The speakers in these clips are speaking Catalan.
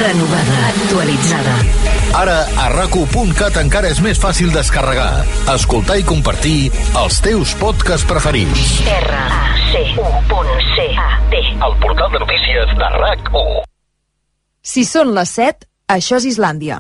renovada, actualitzada. Ara, a RAC1.cat encara és més fàcil descarregar, escoltar i compartir els teus podcasts preferits. RAC1.cat. El portal de notícies de RAC1. Si són les 7, això és Islàndia.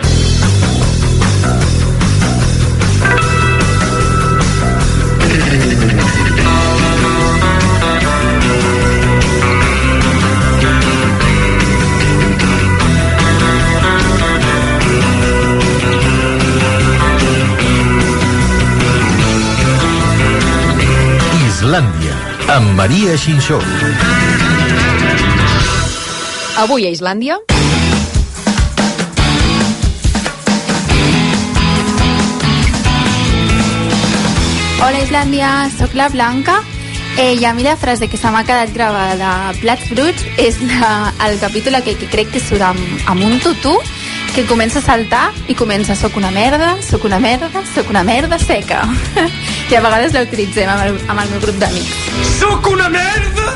Islàndia, amb Maria Xinxó. Avui a Islàndia... Hola Islàndia, sóc la Blanca i a mi la frase que se m'ha quedat gravada a Plats Bruts és el capítol aquell que crec que surt amb un tutú que comença a saltar i comença soc una merda seca. I a vegades la utilitzem amb el meu grup d'amics. Soc una merda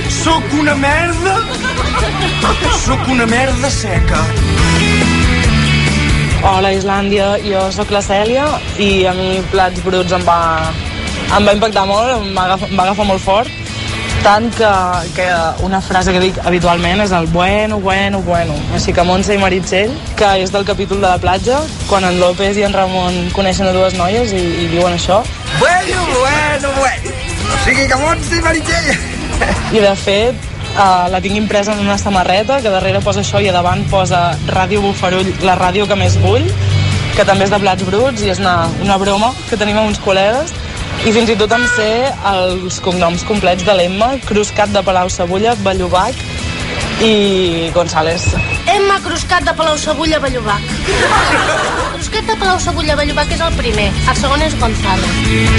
seca. Hola Islàndia, jo sóc la Cèlia i a mi Plats Bruts em va impactar molt, em va agafar molt fort, tant que una frase que dic habitualment és el bueno. Així que Montse i Meritxell, que és del capítol de la platja, quan en López i en Ramon coneixen a dues noies i diuen això. Bueno. O sigui que Montse i Meritxell. I de fet, la tinc impresa en una samarreta que darrere posa això i a davant posa Ràdio Bufarull, la ràdio que més vull, que també és de Plats Bruts i és una broma que tenim amb uns col·legues. I fins i tot em sé els cognoms complets de l'Emma, Cruscat de Palau-Sabulla, Bellobac i González. Emma Cruscat de Palau-Sabulla, Bellobac. Cruscat de Palau-Sabulla, Bellobac és el primer, el segon és González.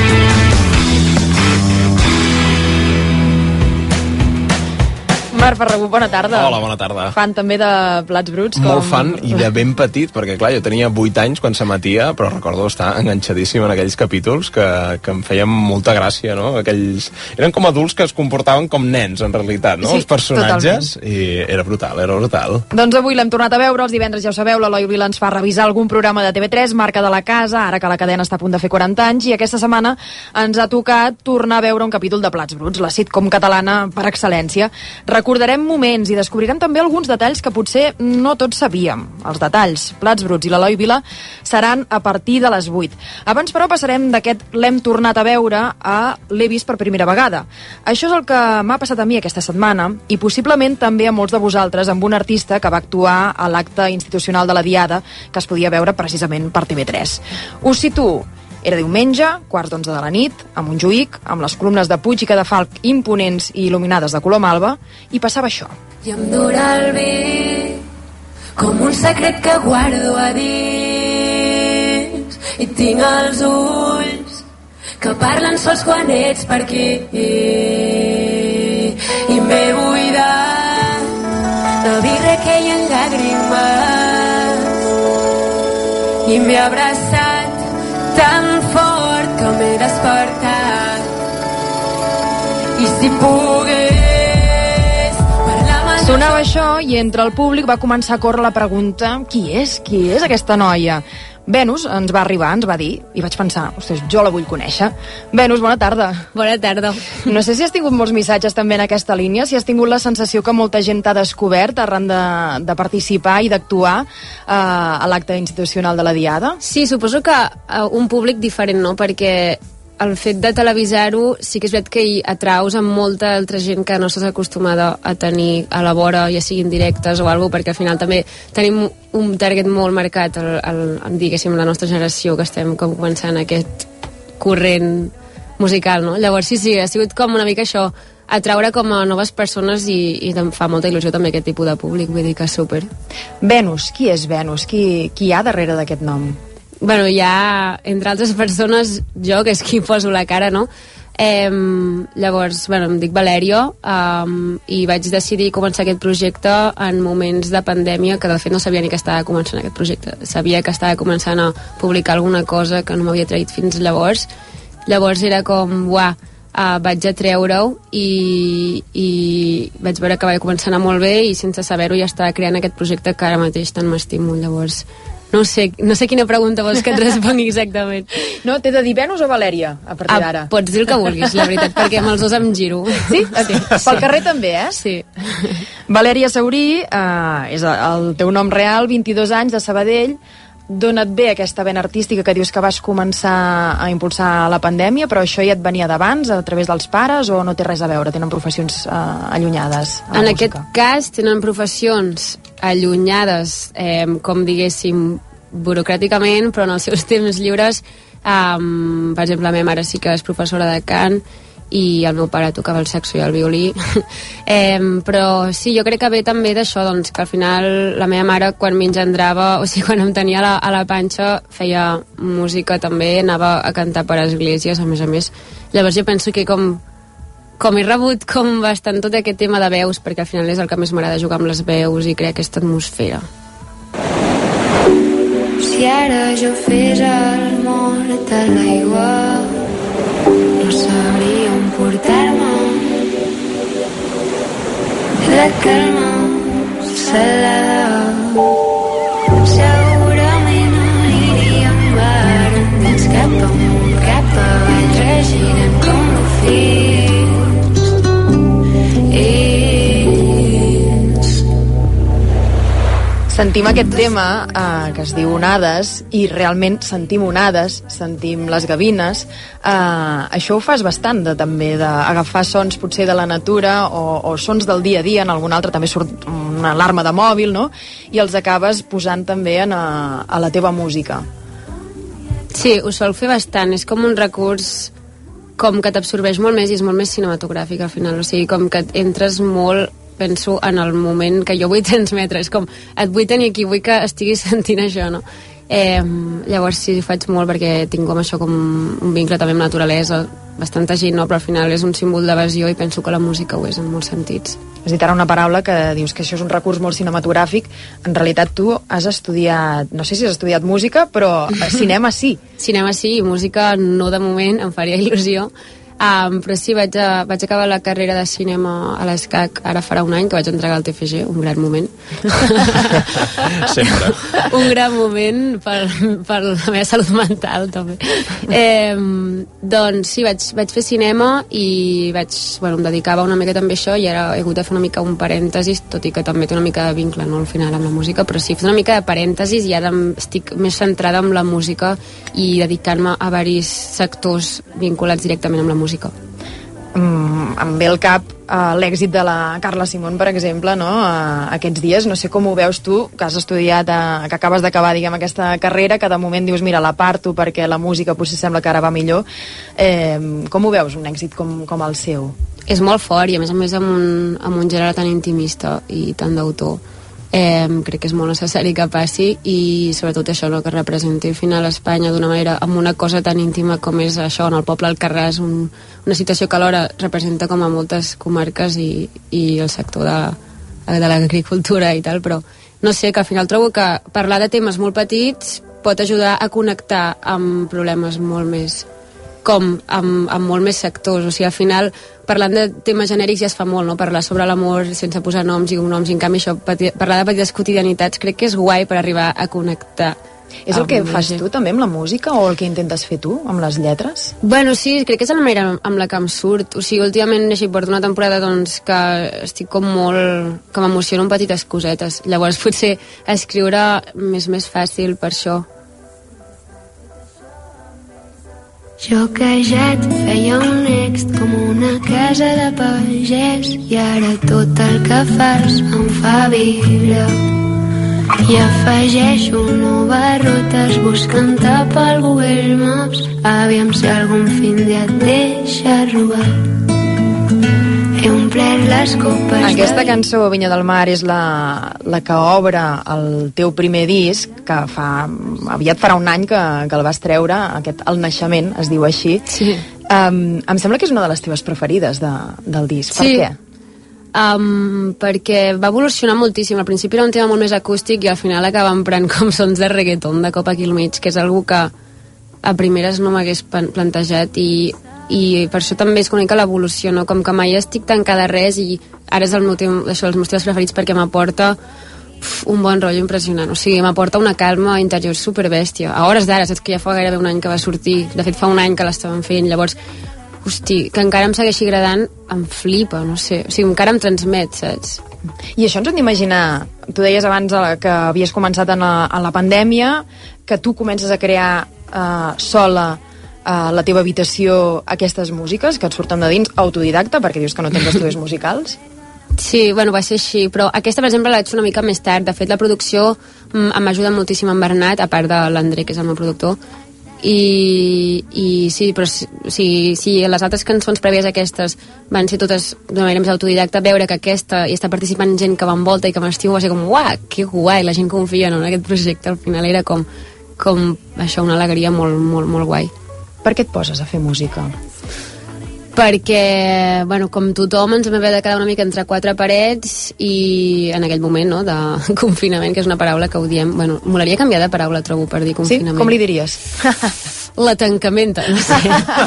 Marc Ferragut, bona tarda. Hola, bona tarda. Fan també de Plats Bruts? Molt fan, i de ben petit, perquè clar, jo tenia 8 anys quan s'emetia, però recordo estar enganxadíssim en aquells capítols que em feien molta gràcia, no? Aquells... Eren com adults que es comportaven com nens, en realitat, no? Sí, els personatges, totalment. I era brutal. Doncs avui l'hem tornat a veure, els divendres ja ho sabeu, l'Eloi Vila ens fa revisar algun programa de TV3, Marca de la Casa, ara que la cadena està a punt de fer 40 anys, i aquesta setmana ens ha tocat tornar a veure un capítol de Plats Bruts, la sitcom catalana per excel·lència. Recordarem moments i descobrirem també alguns detalls que potser no tots sabíem. Els detalls, Plats Bruts i l'Eloi Vila seran a partir de les 8. Abans, però, passarem d'aquest l'hem tornat a veure a l'he vist per primera vegada. Això és el que m'ha passat a mi aquesta setmana i possiblement també a molts de vosaltres amb un artista que va actuar a l'acte institucional de la Diada que es podia veure precisament per TV3. Us situo. Era diumenge, 11:15 de la nit, a Montjuïc, amb les columnes de Puig i Cadafalch imponents i il·luminades de color malva, i passava això. I em dura el bé com un secret que guardo a dins i tinc els ulls que parlen sols quan ets per aquí i m'he buidat de birra que hi ha llàgrimes i m'he abraçat tan fort que m'he despertat i si pogués parlar amb... Sonava això i entre el públic va començar a córrer la pregunta qui és aquesta noia? Venus ens va arribar, ens va dir, i vaig pensar, ostres, jo la vull conèixer. Venus, bona tarda. Bona tarda. No sé si has tingut molts missatges també en aquesta línia, si has tingut la sensació que molta gent t'ha descobert arran de participar i d'actuar a l'acte institucional de la Diada. Sí, suposo que un públic diferent, no? Perquè el fet de televisar-ho sí que és veritat que hi atraus amb molta altra gent que no estàs acostumada a tenir a la vora, ja siguin directes o alguna cosa, perquè al final també tenim un target molt marcat, diguéssim, la nostra generació, que estem com començant aquest corrent musical, no? Llavors sí, ha sigut com una mica això, atraure com a noves persones i em fa molta il·lusió també aquest tipus de públic, vull dir que és super. Venus, qui és Venus? Qui hi ha darrere d'aquest nom? Bueno, hi ha, entre altres persones, jo, que és qui poso la cara, no? Llavors, bueno, em dic Valerio i vaig decidir començar aquest projecte en moments de pandèmia, que de fet no sabia ni que estava començant aquest projecte. Sabia que estava començant a publicar alguna cosa que no m'havia traït fins llavors. Llavors era com, uah, vaig a treure-ho i vaig veure que va començar a anar molt bé i sense saber-ho ja estava creant aquest projecte que ara mateix tant m'estimo. Llavors no sé quina pregunta vols que et respongui exactament. No, t'he de dir Venus o Valèria a partir d'ara? Pots dir el que vulguis, la veritat, perquè amb els dos em giro. Sí? Pel carrer també, Sí. Valèria Saurí, és el teu nom real, 22 anys, de Sabadell. D'on et ve aquesta vena artística que dius que vas començar a impulsar la pandèmia, però això ja et venia d'abans, a través dels pares, o no té res a veure? Tenen professions allunyades? En aquest cas tenen professions allunyades, com diguéssim, burocràticament, però en els seus temps lliures, per exemple, la meva mare sí que és professora de cant, i el meu pare tocava el saxo i el violí. Però sí, jo crec que ve també d'això, doncs, que al final la meva mare quan m'engendrava, o sigui, quan em tenia a la panxa, feia música també, anava a cantar per esglésies, a més. Llavors jo penso que com he rebut com bastant tot aquest tema de veus, perquè al final és el que més m'agrada, jugar amb les veus i crear aquesta atmosfera. Si ara jo fes el mort a l'aigua, no sabria on portar-me. La calma salada, segurament aniria en bar endins cap amunt, cap avall, regirant com l'ofins. Sentim aquest tema que es diu onades, i realment sentim onades, sentim les gavines. Això ho fas bastant, també, d'agafar sons potser de la natura o sons del dia a dia. En algun altre també surt una alarma de mòbil, no? I els acabes posant també a la teva música. Sí, ho sol fer bastant. És com un recurs com que t'absorbeix molt més i és molt més cinematogràfic al final. O sigui, com que entres molt, penso, en el moment que jo vull transmetre. És com, et vull tenir aquí, vull que estiguis sentint això, no? Llavors sí, ho faig molt perquè tinc com això, com un vincle també amb la naturalesa. Bastanta gent, no? Però al final és un símbol d'evasió i penso que la música ho és en molts sentits. Has dit ara una paraula que dius que això és un recurs molt cinematogràfic. En realitat tu has estudiat, no sé si has estudiat música, però cinema sí. Cinema sí, i música no de moment, em faria il·lusió. Però sí, vaig acabar la carrera de cinema a l'ESCAC ara farà un any, que vaig entregar al TFG, un gran moment. Sempre. Un gran moment per la meva salut mental, també. Doncs sí, vaig fer cinema i em dedicava una mica també a això, i ara he hagut de fer una mica un parèntesis, tot i que també té una mica de vincle, no, al final, amb la música, però sí, he fet una mica de parèntesis i ara estic més centrada en la música i dedicant-me a varis sectors vinculats directament amb la música. Em ve al cap l'èxit de la Carla Simón, per exemple, no? Aquests dies, no sé com ho veus tu, que has estudiat, que acabes d'acabar, diguem, aquesta carrera, que de moment dius, mira, l'aparto perquè la música potser sembla que ara va millor. Com ho veus, un èxit com el seu? És molt fort, i a més amb un gènere tan intimista i tan d'autor. Crec que és molt necessari que passi, i sobretot això, no, que representi al final Espanya d'una manera, amb una cosa tan íntima com és això, en el poble Alcarràs, una situació que alhora representa com a moltes comarques i el sector de l'agricultura i tal, però no sé, que al final trobo que parlar de temes molt petits pot ajudar a connectar amb problemes molt més amb molt més sectors. O sigui, al final, parlant de temes genèrics ja es fa molt, no? Parlar sobre l'amor sense posar noms i cognoms, i en canvi això, parlar de petites quotidianitats, crec que és guai per arribar a connectar. És el que fas tu també amb la música, o el que intentes fer tu amb les lletres? Bueno, sí, crec que és la manera amb la que em surt. O sigui, últimament porto una temporada doncs, que estic com molt... que m'emociono en petites cosetes. Llavors potser escriure més fàcil per això. Jo que ja et feia un èxt com una casa de pagès, i ara tot el que fas em fa vibrar. I afegeixo noves rutes buscant-te pel Google Maps, aviam si algun fin dia et deixa robar. He omplert les copes. Aquesta cançó, Vinya del Mar, és la que obre el teu primer disc, que aviat farà un any que el vas treure, El naixement, es diu així. Sí. Em sembla que és una de les teves preferides del disc. Sí. Per què? Perquè va evolucionar moltíssim. Al principi era un tema molt més acústic i al final acaba emprant com sons de reggaeton de cop aquí al mig, que és algo que a primeres no m'hagués plantejat, i i per això també és una mica l'evolució, no? Com que mai estic tancada a res i ara és el meu això, els meus temes preferits perquè m'aporta un bon rotllo impressionant, o sigui, m'aporta una calma interior superbèstia, a hores d'ara, saps que ja fa gairebé un any que va sortir, de fet fa un any que l'estàvem fent, llavors hosti, que encara em segueixi agradant em flipa, no sé, o sigui, encara em transmet, saps? I això ens hem d'imaginar, tu deies abans que havies començat en la pandèmia, que tu comences a crear sola a la teva habitació aquestes músiques que et surten de dins, autodidacta, perquè dius que no tens estudis musicals? Sí, bueno, va ser així, però aquesta, per exemple, l'he fet una mica més tard. De fet, la producció m'ajuda moltíssim en Bernat, a part de l'André, que és el meu productor, i sí, però si les altres cançons prèvies a aquestes van ser totes d'una manera més autodidacta, veure que aquesta hi està participant gent que m'envolta i que m'estimo va ser com, uah, que guai, la gent confia en aquest projecte, al final era com això, una alegria molt, molt, molt guai. Per què et poses a fer música? Perquè, bueno, com tothom ens vam haver de quedar una mica entre quatre parets i en aquell moment, no?, de confinament, que és una paraula que odiem. Bueno, molaria canviar de paraula, trobo, per dir confinament. Sí? Com li diries? La tancamenta, no sé.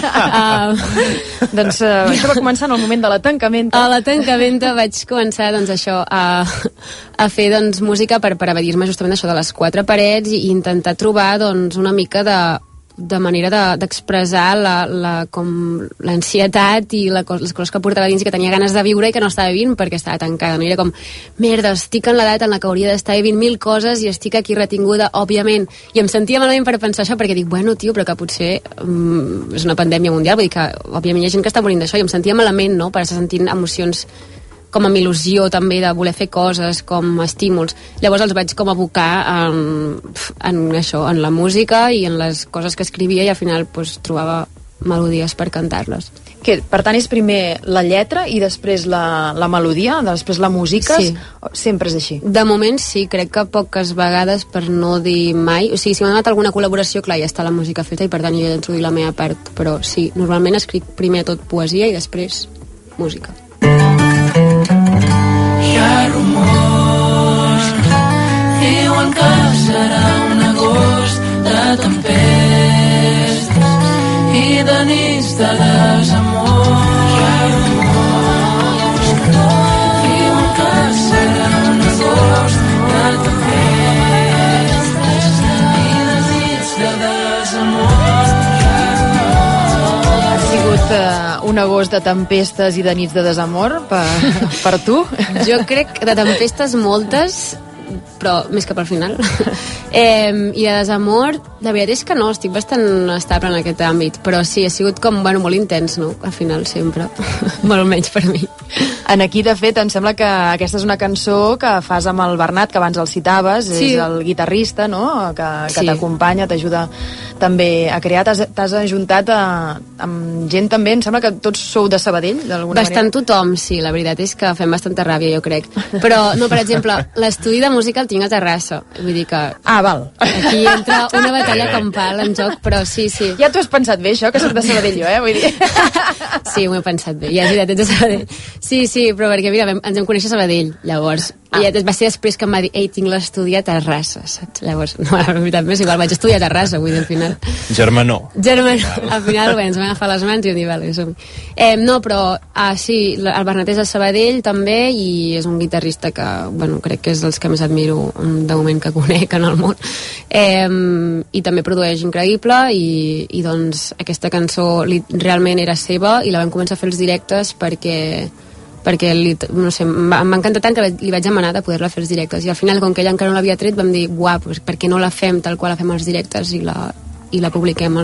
Doncs això va començar en el moment de la tancamenta. A la tancamenta vaig començar, doncs, això, a fer, doncs, música per evadir-me justament això de les quatre parets i intentar trobar, doncs, una mica de manera d'expressar l'ansietat i les coses que portava dins i que tenia ganes de viure i que no estava vivint perquè estava tancada. No? I era com, merda, estic en l'edat en la que hauria d'estar vivint 1000 coses i estic aquí retinguda, òbviament. I em sentia malament per pensar això perquè dic, bueno, tio, però que potser és una pandèmia mundial, vull dir que òbviament hi ha gent que està morint d'això i em sentia malament, no?, per estar sentint emocions com amb il·lusió també de voler fer coses, com estímuls. Llavors els vaig com abocar en això, en la música i en les coses que escrivia i al final pues, trobava melodies per cantar-les. Que, per tant, és primer la lletra i després la melodia, després la música? Sí. Sempre és així? De moment sí, crec que poques vegades, per no dir mai. O sigui, si m'ha donat alguna col·laboració, clar, ja està la música feta i per tant jo he d'introduir la meva part. Però sí, normalment escric primer tot poesia i després música. Hi ha rumors, diuen que serà un agost de tempestes i de nits de desamor. Hi ha rumors, diuen que serà un agost de tempestes i de nits de desamor. Ha sigut un agost de tempestes i de nits de desamor per tu? Jo crec que de tempestes moltes, però més cap al final. I de desamor, la veritat és que no, estic bastant estable en aquest àmbit, però sí, ha sigut com, bueno, molt intens, no?, al final sempre, molt menys per mi. En aquí, de fet, em sembla que aquesta és una cançó que fas amb el Bernat, que abans el citaves, sí. És el guitarrista, no?, que sí. T'acompanya, t'ajuda també a crear. T'has ajuntat amb gent també, em sembla que tots sou de Sabadell, d'alguna manera. Bastant tothom, sí, la veritat és que fem bastanta ràbia, jo crec. Però, no, per exemple, l'estudi de música el tinc a Terrassa, vull dir que... Ah, val. Aquí entra una batalla campal en joc, però sí, sí. Ja t'ho has pensat bé, això, que soc de Sabadell, jo, vull dir... Sí, m'ho he pensat bé, ja és veritat, ets de Sabadell. Sí, però perquè, mira, ens vam conèixer a Sabadell, llavors. I va ser després que em va dir, ei, tinc l'estudi a Terrassa, saps? Llavors, no, la veritat, més igual, vaig estudiar a Terrassa, vull dir, al final. Germanó. Al final, bé, ens vam agafar les mans i vam dir, vale, som-hi. No, però, sí, el Bernat és de Sabadell, també, i és un guitarrista que, bueno, crec que és dels que més admiro de moment que conec en el món. I també produeix increïble, i doncs, aquesta cançó realment era seva, i la vam començar a fer els directes perquè no sé, m'ha encantat tant que li vaig demanar de poder-la fer els directes i al final, com que ella encara no l'havia tret, vam dir, uah, pues, per què no la fem tal qual la fem als directes i la publiquem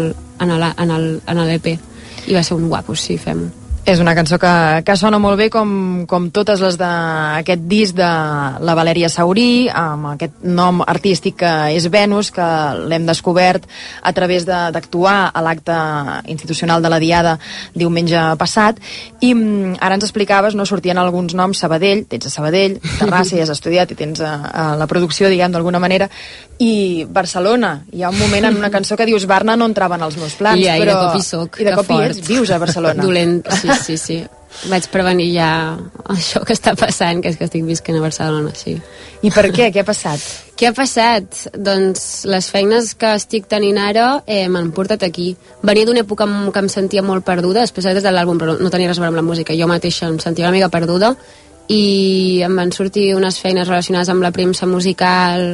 en l'EP i va ser un guapo, sí, fem-ho. És una cançó que sona molt bé com totes les d'aquest disc de la Valèria Saurí, amb aquest nom artístic que és Venus, que l'hem descobert a través d'actuar a l'acte institucional de la Diada diumenge passat, i ara ens explicaves, no, sortien alguns noms, Sabadell, tens a Sabadell, Terrassa, ja has estudiat i tens a la producció, diguem, d'alguna manera, i Barcelona. Hi ha un moment en una cançó que dius, Barna no entrava en els meus plans, però... I de cop hi soc, i de cop hi ets, vius a Barcelona. Dolent, sí. vaig prevenir ja això que està passant, que és que estic visquent a Barcelona, sí. I per què? Què ha passat? Què ha passat? Doncs les feines que estic tenint ara m'han portat aquí. Venia d'una època que em sentia molt perduda, després des de l'àlbum, però no tenia res a veure amb la música. Jo mateixa em sentia una mica perduda i em van sortir unes feines relacionades amb la premsa musical,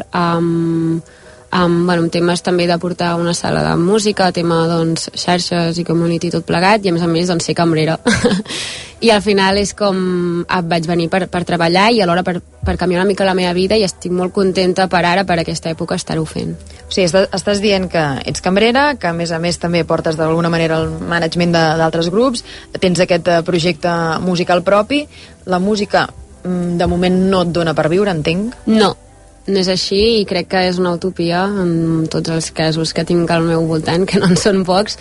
amb temes també de portar una sala de música, tema doncs, xarxes i community tot plegat, i a més doncs, ser cambrera. I al final és com vaig venir per treballar i alhora per canviar una mica la meva vida, i estic molt contenta per ara, per aquesta època, estar-ho fent. O sigui, estàs dient que ets cambrera, que a més també portes d'alguna manera el management d'altres grups, tens aquest projecte musical propi. La música de moment no et dona per viure, entenc? No és així, i crec que és una utopia en tots els casos que tinc al meu voltant, que no en són pocs.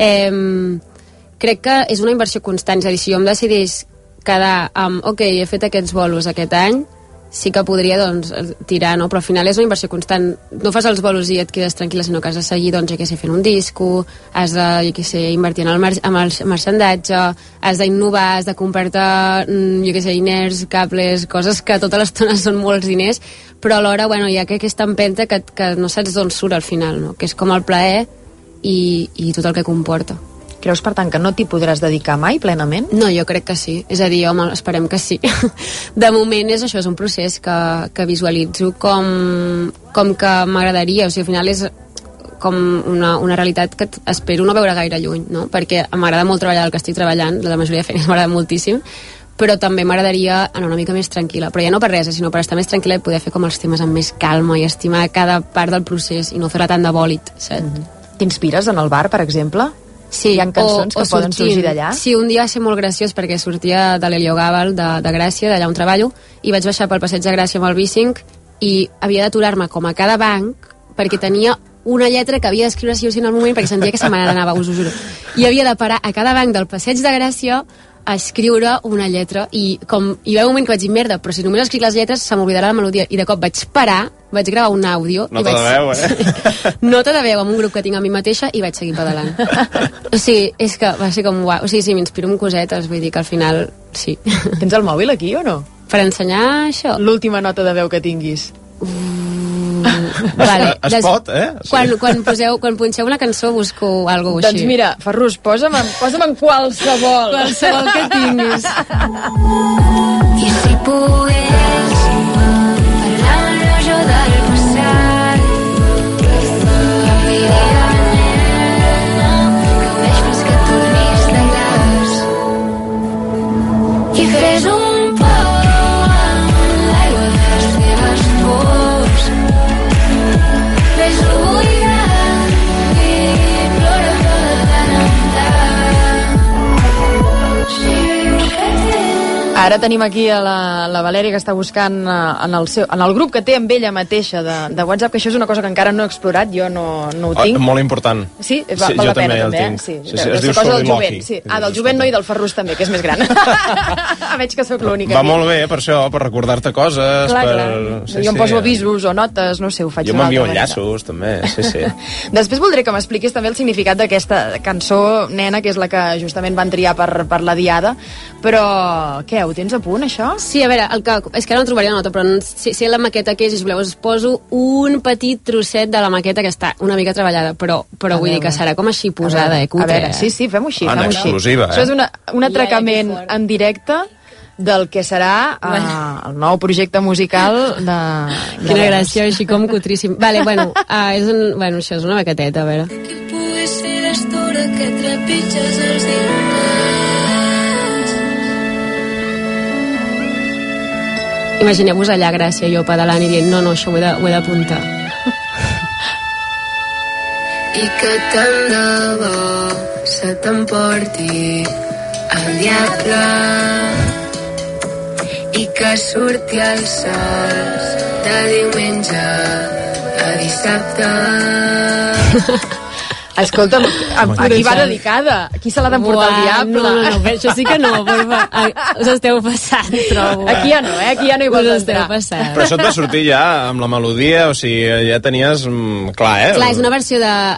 Crec que és una inversió constant, és a dir, si jo em decidís quedar amb he fet aquests bolos aquest any, sí que podria doncs, tirar, no? Però al final és una inversió constant. No fas els bolos i et quedes tranquil·la, sinó que has de seguir doncs, fent un disco, has de invertir en el marxandatge, has d'innovar, has de comprar-te inerts, cables, coses que tota l'estona són molts diners, però alhora hi ha aquesta empenta que no saps d'on surt al final, no? Que és com el plaer i tot el que comporta. Creus, per tant, que no t'hi podràs dedicar mai plenament? No, jo crec que sí. És a dir, home, esperem que sí. De moment és un procés que visualitzo com que m'agradaria. O sigui, al final és com una realitat que espero no veure gaire lluny, no? Perquè m'agrada molt treballar el que estic treballant, la majoria de feines m'agrada moltíssim, però també m'agradaria anar una mica més tranquil·la. Però ja no per res, sinó per estar més tranquil·la i poder fer com els temes amb més calma i estimar cada part del procés i no fer-la tant de bòlit, saps? T'inspires en el bar, per exemple? Sí, hi ha cançons que poden sorgir d'allà? Sí, un dia va ser molt graciós perquè sortia de l'Heliogàbal de Gràcia, d'allà on treballo, i vaig baixar pel passeig de Gràcia amb el B5 i havia d'aturar-me com a cada banc perquè tenia una lletra que havia d'escriure sí o sí en el moment perquè sentia que se m'anava, us ho juro. I havia de parar a cada banc del passeig de Gràcia a escriure una lletra i hi va un moment que vaig dir, merda, però si només escric les lletres se m'oblidarà la melodia, i de cop vaig parar, vaig gravar un àudio nota de veu, nota de veu amb un grup que tinc a mi mateixa i vaig seguir pedalant. O sigui, és que va ser com uau. O sigui, sí, m'inspiro en cosetes, vull dir que al final sí. Tens el mòbil aquí o no? Per ensenyar això? L'última nota de veu que tinguis. Vale. Es pot, Sí. Quan punxeu una cançó busco alguna cosa així. Doncs mira, Ferrus, posa'm en qualsevol que tinguis. I si pogués parlar jo del passat, em diria nena que ho veig fins que tornis de glaç i fes un pou amb l'aigua de les teves pors. Ves-ho buidant i plora però de tant en tant. Ara tenim aquí a la Valèria, que està buscant en el grup que té amb ella mateixa de WhatsApp, que això és una cosa que encara no he explorat, jo no ho tinc. Molt important. Sí? Val la pena, també, Sí, es diu cosa del jovent. Sí. Del jovent no, i del Ferrus també, que és més gran. Veig que sóc l'única. Va molt bé, per això, per recordar-te coses. Clar. Jo em poso avisos o notes, no sé, ho faig jo d'una altra m'envio manera. enllaços, també, sí. Després voldré que m'expliquis també el significat d'aquesta cançó, nena, que és la que justament van triar per la Diada, però què, ho tens a punt, això? Sí, a veure, és que ara no trobaria la nota, però si la maqueta que és, si voleu, us poso un petit trosset de la maqueta que està una mica treballada, però vull dir que serà com així posada, cutre. A veure, sí, fem-ho així, en exclusiva, Això és un atracament en directe del que serà el nou projecte musical de Quina gràcia, així com cutríssim. Vale, això és una maqueteta, a veure. Que pugui ser l'estona que trepitges els dies. Imagineu-vos allà, Gràcia, jo pedalant i dient no, això ho he d'apuntar. I que tant de bo se t'emporti el diable i que surti el sol de diumenge a dissabte. Escolta'm, a qui va dedicada? Qui se l'ha d'emportar el diable? No, això sí que no, us esteu passant, trobo. Aquí ja no, aquí ja no hi vols entrar. Però això et va sortir ja amb la melodia, o sigui, ja tenies clar, Clar, és una versió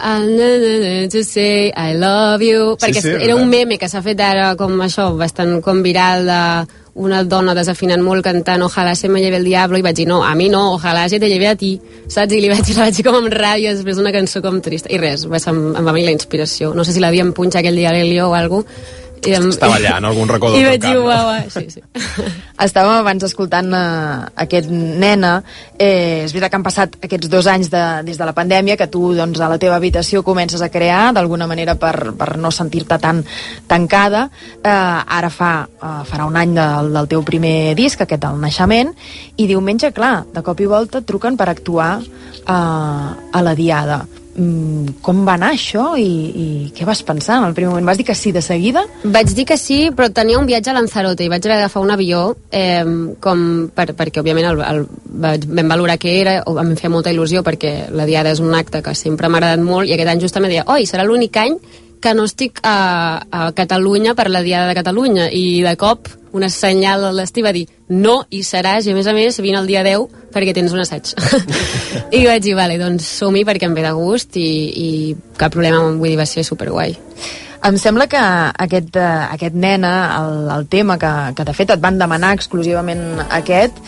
de to say I love you, perquè era un meme que s'ha fet ara com això, bastant com viral de una dona desafinant molt cantant ojalá se me lleve el diablo, i vaig dir no, a mi no, ojalá se te lleve a ti, saps? I la vaig dir com amb ràbia després d'una cançó com trista, i res, em va venir la inspiració, no sé si l'havíem punxat aquell dia a l'Helio o alguna cosa. Estava allà, en algun racó del i vaig dir, uau, sí. Estàvem abans escoltant aquest Nena. És veritat que han passat aquests 2 anys des de la pandèmia, que tu doncs, a la teva habitació comences a crear d'alguna manera per no sentir-te tan tancada. Ara farà un any del teu primer disc, aquest El Naixement, i diumenge, clar, de cop i volta et truquen per actuar a la Diada. Com va anar això i què vas pensar en el primer moment? Vas dir que sí de seguida? Vaig dir que sí, però tenia un viatge a Lanzarote i vaig haver d'agafar un avió perquè òbviament vam valorar què era, em feia molta il·lusió perquè la Diada és un acte que sempre m'ha agradat molt, i aquest any justament deia, oi, serà l'únic any que no estic a Catalunya per la Diada de Catalunya, i de cop una senyal al destí va dir no, hi seràs, i a més vine el dia 10 perquè tens un assaig. I vaig dir, vale, doncs som-hi perquè em ve de gust i cap problema, vull dir, va ser superguai. Em sembla que aquest Nena, el tema que de fet et van demanar exclusivament aquest,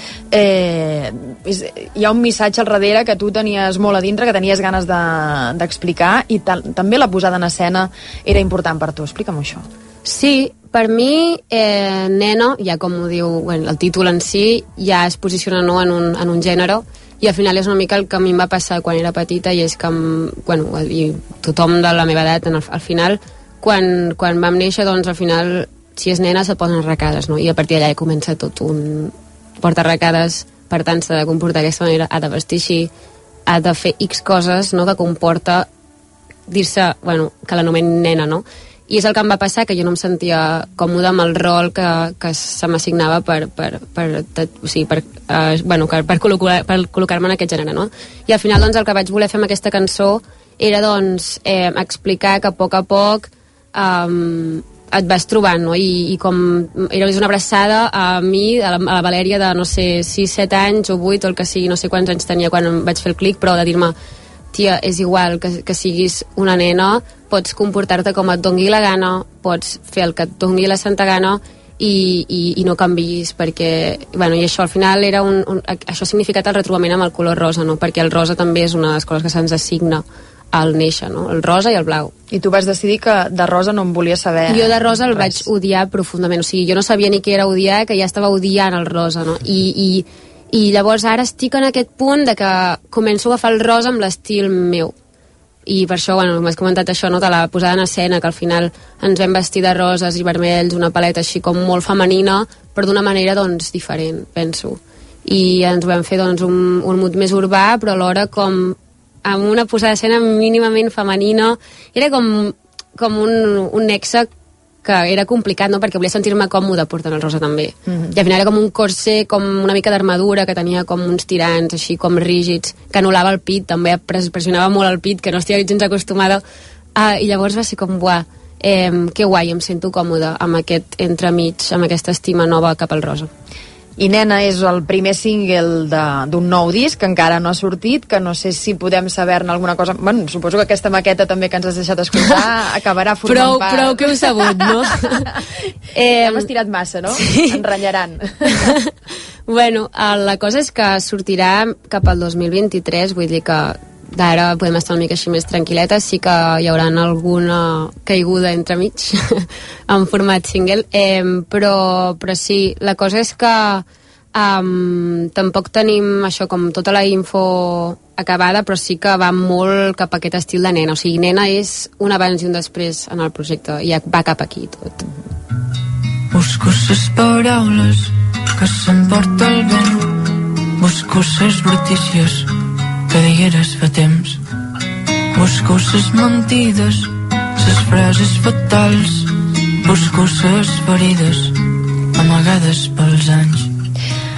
hi ha un missatge al darrere que tu tenies molt a dintre, que tenies ganes d'explicar, i també la posada en escena era important per tu. Explica'm això. Sí, per mi Nena, ja com ho diu el títol en si, ja es posiciona no, en un gènere, i al final és una mica el que a mi em va passar quan era petita, i és que i tothom de la meva edat al final, quan vam néixer, doncs al final si és nena se't posen arracades, no? I a partir d'allà comença tot un porta arracades, per tant s'ha de comportar d'aquesta manera, ha de vestir així, ha de fer X coses, no?, que comporta dir-se, que l'anomen nena, no? I és el que em va passar, que jo no em sentia còmode amb el rol que se m'assignava per col·locar-me en aquest gènere, no? I al final, doncs, el que vaig voler fer amb aquesta cançó era, doncs, explicar que a poc et vas trobant, no? I com era una abraçada a mi, a la Valèria de, no sé, 6, 7 anys o 8 o el que sigui, no sé quants anys tenia quan em vaig fer el clic, però de dir-me, tia, és igual que siguis una nena, pots comportar-te com et dongui la gana, pots fer el que et dongui la santa gana i no canviïs, perquè i això al final era això ha significat el retrobament amb el color rosa, no? Perquè el rosa també és una de les coses que se'ns assigna al néixer, no? El rosa i el blau. I tu vas decidir que de rosa no em volies saber. Jo de rosa el vaig odiar profundament, o sigui, jo no sabia ni què era odiar, que ja estava odiant el rosa, no? I llavors ara estic en aquest punt de que començo a agafar el rosa amb l'estil meu, i per això, m'has comentat això, no?, de la posada en escena, que al final ens vam vestir de roses i vermells, una paleta així com molt femenina, però d'una manera, doncs, diferent, penso. I ens ho vam fer, doncs, un mood més urbà, però alhora com amb una posada d'escena mínimament femenina. Era com un nexe que era complicat, no?, perquè volia sentir-me còmode portant el rosa també. I al final era com un corset, com una mica d'armadura, que tenia com uns tirants així com rígids, que anul·lava el pit, també pressionava molt el pit, que no estic gens acostumada. I llavors va ser com, que guai, em sento còmode amb aquest entremig, amb aquesta estima nova cap al rosa. I Nena és el primer single d'un nou disc, que encara no ha sortit, que no sé si podem saber-ne alguna cosa. Suposo que aquesta maqueta també que ens has deixat escoltar acabarà formant part. Prou que heu sabut, no? Hem estirat massa, no? Sí. Ens ratllaran. La cosa és que sortirà cap al 2023, vull dir que d'ara podem estar una mica així més tranquil·letes, sí que hi haurà alguna caiguda entremig en format single, però sí, la cosa és que tampoc tenim això com tota la info acabada, però sí que va molt cap a aquest estil de Nena, o sigui, Nena és un abans i un després en el projecte, i va cap aquí tot. Busco ses paraules que s'emporta el vent, busco ses brutícies que digueres fa temps, busco ses mentides, ses frases fatals, busco ses ferides amagades pels anys.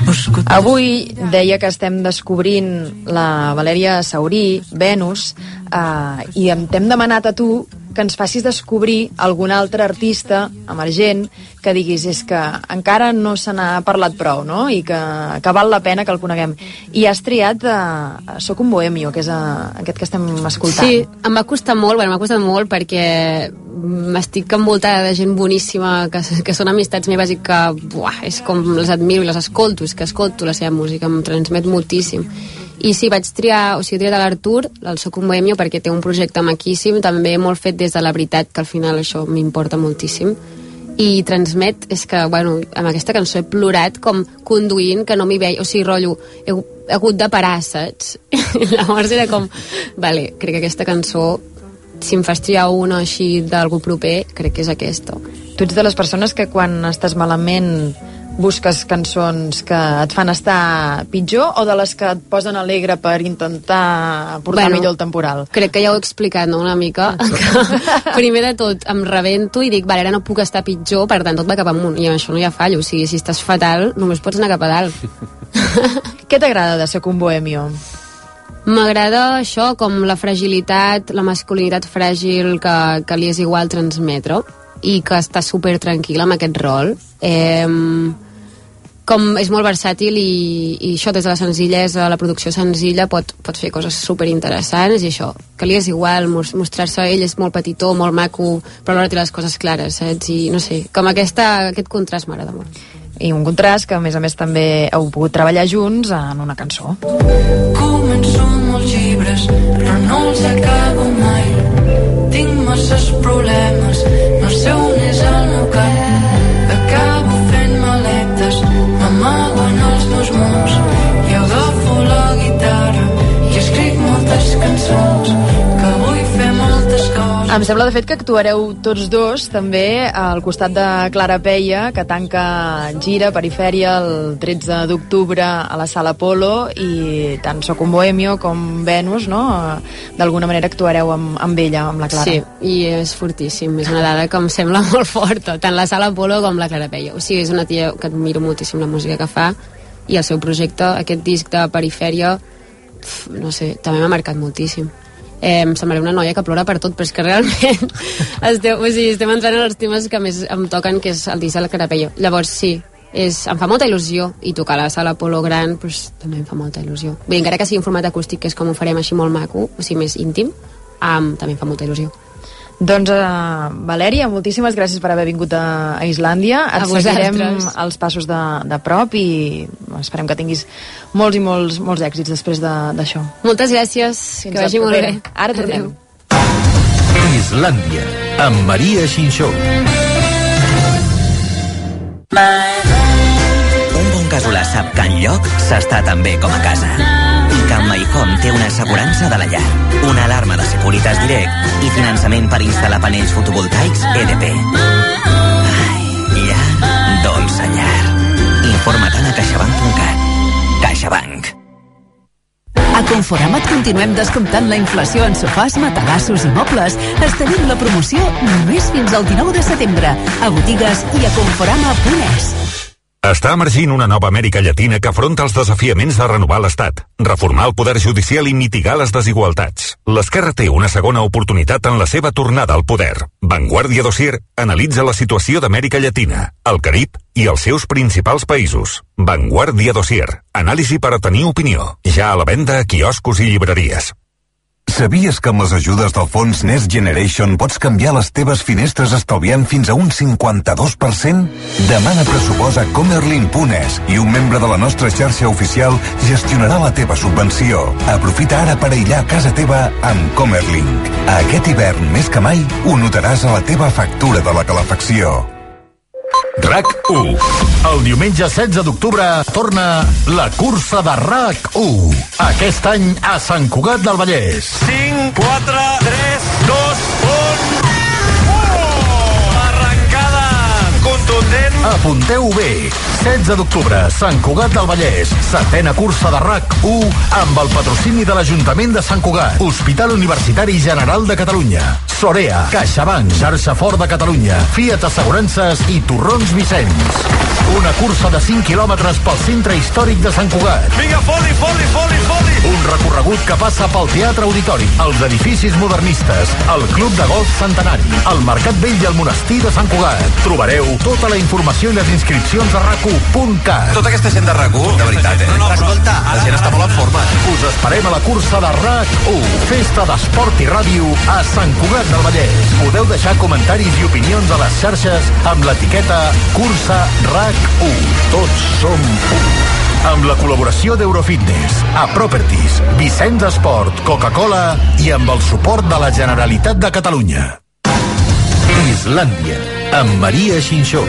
Avui deia que estem descobrint la Valèria Saurí, Venus, i t'hem demanat a tu que ens facis descobrir algun altre artista emergent que diguis és que encara no se n'ha parlat prou, no? I que val la pena que el coneguem. I has triat Soc un bohemio, que és aquest que estem escoltant. Sí, em va costar molt perquè m'estic envoltada de gent boníssima que són amistats meves i que és com les admiro i les escolto, és que escolto la seva música, em transmet moltíssim. I sí, vaig triar, he triat l'Artur, el Soc un bohemio, perquè té un projecte maquíssim, també molt fet des de la veritat, que al final això m'importa moltíssim. I transmet, és que, amb aquesta cançó he plorat com conduint, que no m'hi veia, rotllo, he hagut de parar, saps? I llavors era com, crec que aquesta cançó, si em fas triar una així d'algú proper, crec que és aquesta. Tu ets de les persones que quan estàs malament busques cançons que et fan estar pitjor o de les que et posen alegre per intentar portar millor el temporal? Crec que ja ho he explicat, no?, una mica. Que primer de tot em rebento i dic, ara no puc estar pitjor, per tant tot va cap amunt, i amb això no hi ha fallo. O sigui, si estàs fatal, només pots anar cap a dalt. Què t'agrada de Soc un bohemio? M'agrada això, com la fragilitat, la masculinitat fràgil que li és igual transmetre i que està super tranquil·la amb aquest rol. Com és molt versàtil i això, des de la senzillesa, la producció senzilla, pot fer coses super interessants, i això, que li és igual mostrar-se, ell és molt petitó, molt maco, però alhora té les coses clares, saps? I no sé, com aquest contrast m'agrada molt. I un contrast que a més també heu pogut treballar junts en una cançó. Començo molts llibres, però no els acabo mai. Tinc masses problemes, no sé on és el meu cap. Acabo fent maletes, m'amago en els meus mons i agafo la guitarra i escric moltes cançons, que vull fer moltes coses. Em sembla de fet que actuareu tots dos també al costat de Clara Peia, que tanca gira Perifèria el 13 d'octubre a la Sala Apolo, i tant Soc un bohemio com Venus, no? D'alguna manera actuareu amb ella, amb la Clara. Sí, i és fortíssim, és una dada que em sembla molt forta, tant la Sala Apolo com la Clara Peia. O sigui, és una tia que admiro moltíssim la música que fa, i el seu projecte, aquest disc de Perifèria, no sé, també m'ha marcat moltíssim. Semblaré una noia que plora per tot, però és que realment estem entrant en els temes que més em toquen, que és el disc de la Clara Peia. Llavors sí, em fa molta il·lusió, i tocar a la Sala Apolo gran també em fa molta il·lusió. Vull dir, encara que sigui en format acústic, que és com ho farem així molt maco, o sigui, més íntim, també em fa molta il·lusió. Doncs, Valèria, moltíssimes gràcies per haver vingut a Islàndia. Et seguirem els passos de prop i esperem que tinguis molts i molts èxits després d'això. Moltes gràcies, que vagi molt bé. Ara tornem. Islàndia, amb Maria Xinxó. Un bon casolà sap que enlloc s'està tan bé com a casa. I que amb MyHome té una assegurança de la llar, una alarma de Securitas Direct i finançament per instal·lar panells fotovoltaics EDP. Llar, dolça llar. Informa't a caixabank.cat. CaixaBank. A Conforama et continuem descomptant la inflació en sofàs, matalassos i mobles. Estenim la promoció només fins al 19 de setembre a botigues i a conforama.es. Està emergint una nova Amèrica Llatina que afronta els desafiaments de renovar l'Estat, reformar el poder judicial i mitigar les desigualtats. L'esquerra té una segona oportunitat en la seva tornada al poder. Vanguardia Dossier analitza la situació d'Amèrica Llatina, el Carib i els seus principals països. Vanguardia Dossier, anàlisi per a tenir opinió. Ja a la venda a quioscos i llibreries. Sabies que amb les ajudes del fons Next Generation pots canviar les teves finestres estalviant fins a un 52%? Demana pressupost a Comerlin.es i un membre de la nostra xarxa oficial gestionarà la teva subvenció. Aprofita ara per aïllar casa teva amb Comerlin. Aquest hivern, més que mai, ho notaràs a la teva factura de la calefacció. RAC1. El diumenge 16 d'octubre torna la cursa de RAC1. Aquest any a Sant Cugat del Vallès. 5, 4, 3, 2, 1... Arrencada contundent. Apunteu bé. 16 d'octubre, Sant Cugat del Vallès. 7ª cursa de RAC1 amb el patrocini de l'Ajuntament de Sant Cugat, Hospital Universitari General de Catalunya, Sorea, CaixaBank, Xarxa Fort de Catalunya, Fiat Assegurances i Torrons Vicenç. Una cursa de 5 quilòmetres pel centre històric de Sant Cugat. Vinga, foli! Un recorregut que passa pel Teatre Auditori, els edificis modernistes, el Club de Golf Centenari, el Mercat Vell i el Monestir de Sant Cugat. Trobareu tota la informació i les inscripcions a RAC1.cat. Tota aquesta gent de RAC1, de veritat, escolta, la gent està molt en forma. Us esperem a la cursa de RAC1, festa d'esport i ràdio a Sant Cugat del Vallès. Podeu deixar comentaris i opinions a les xarxes amb l'etiqueta Cursa RAC1. Tots som u. Amb la col·laboració d'Eurofitness, Aproperties, Vicenç Esport, Coca-Cola i amb el suport de la Generalitat de Catalunya. Islàndia, amb Maria Xinxó.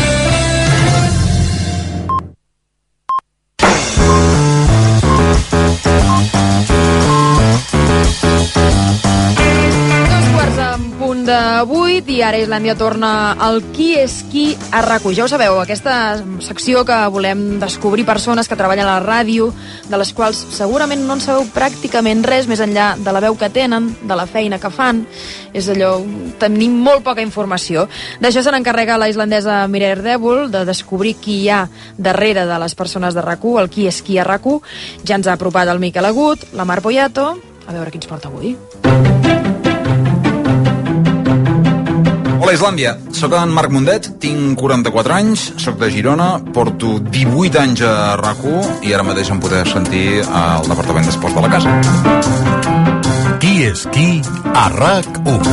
De 8 i ara Islàndia torna al Qui és qui a RAC1. Ja ho sabeu, aquesta secció que volem descobrir persones que treballen a la ràdio, de les quals segurament no en sabeu pràcticament res més enllà de la veu que tenen, de la feina que fan. És allò, tenim molt poca informació. D'això se n'encarrega la islandesa Mireia Erdevul, de descobrir qui hi ha darrere de les persones de RAC1, el Qui és qui a RAC1. Ja ens ha apropat el Miquel Agut, la Mar Poyato. A veure qui ens porta avui. Hola Islàndia, soc en Marc Mundet, tinc 44 anys, soc de Girona, porto 18 anys a RAC1 i ara mateix em podeu sentir al Departament d'Esports de la casa. Qui és qui a RAC1?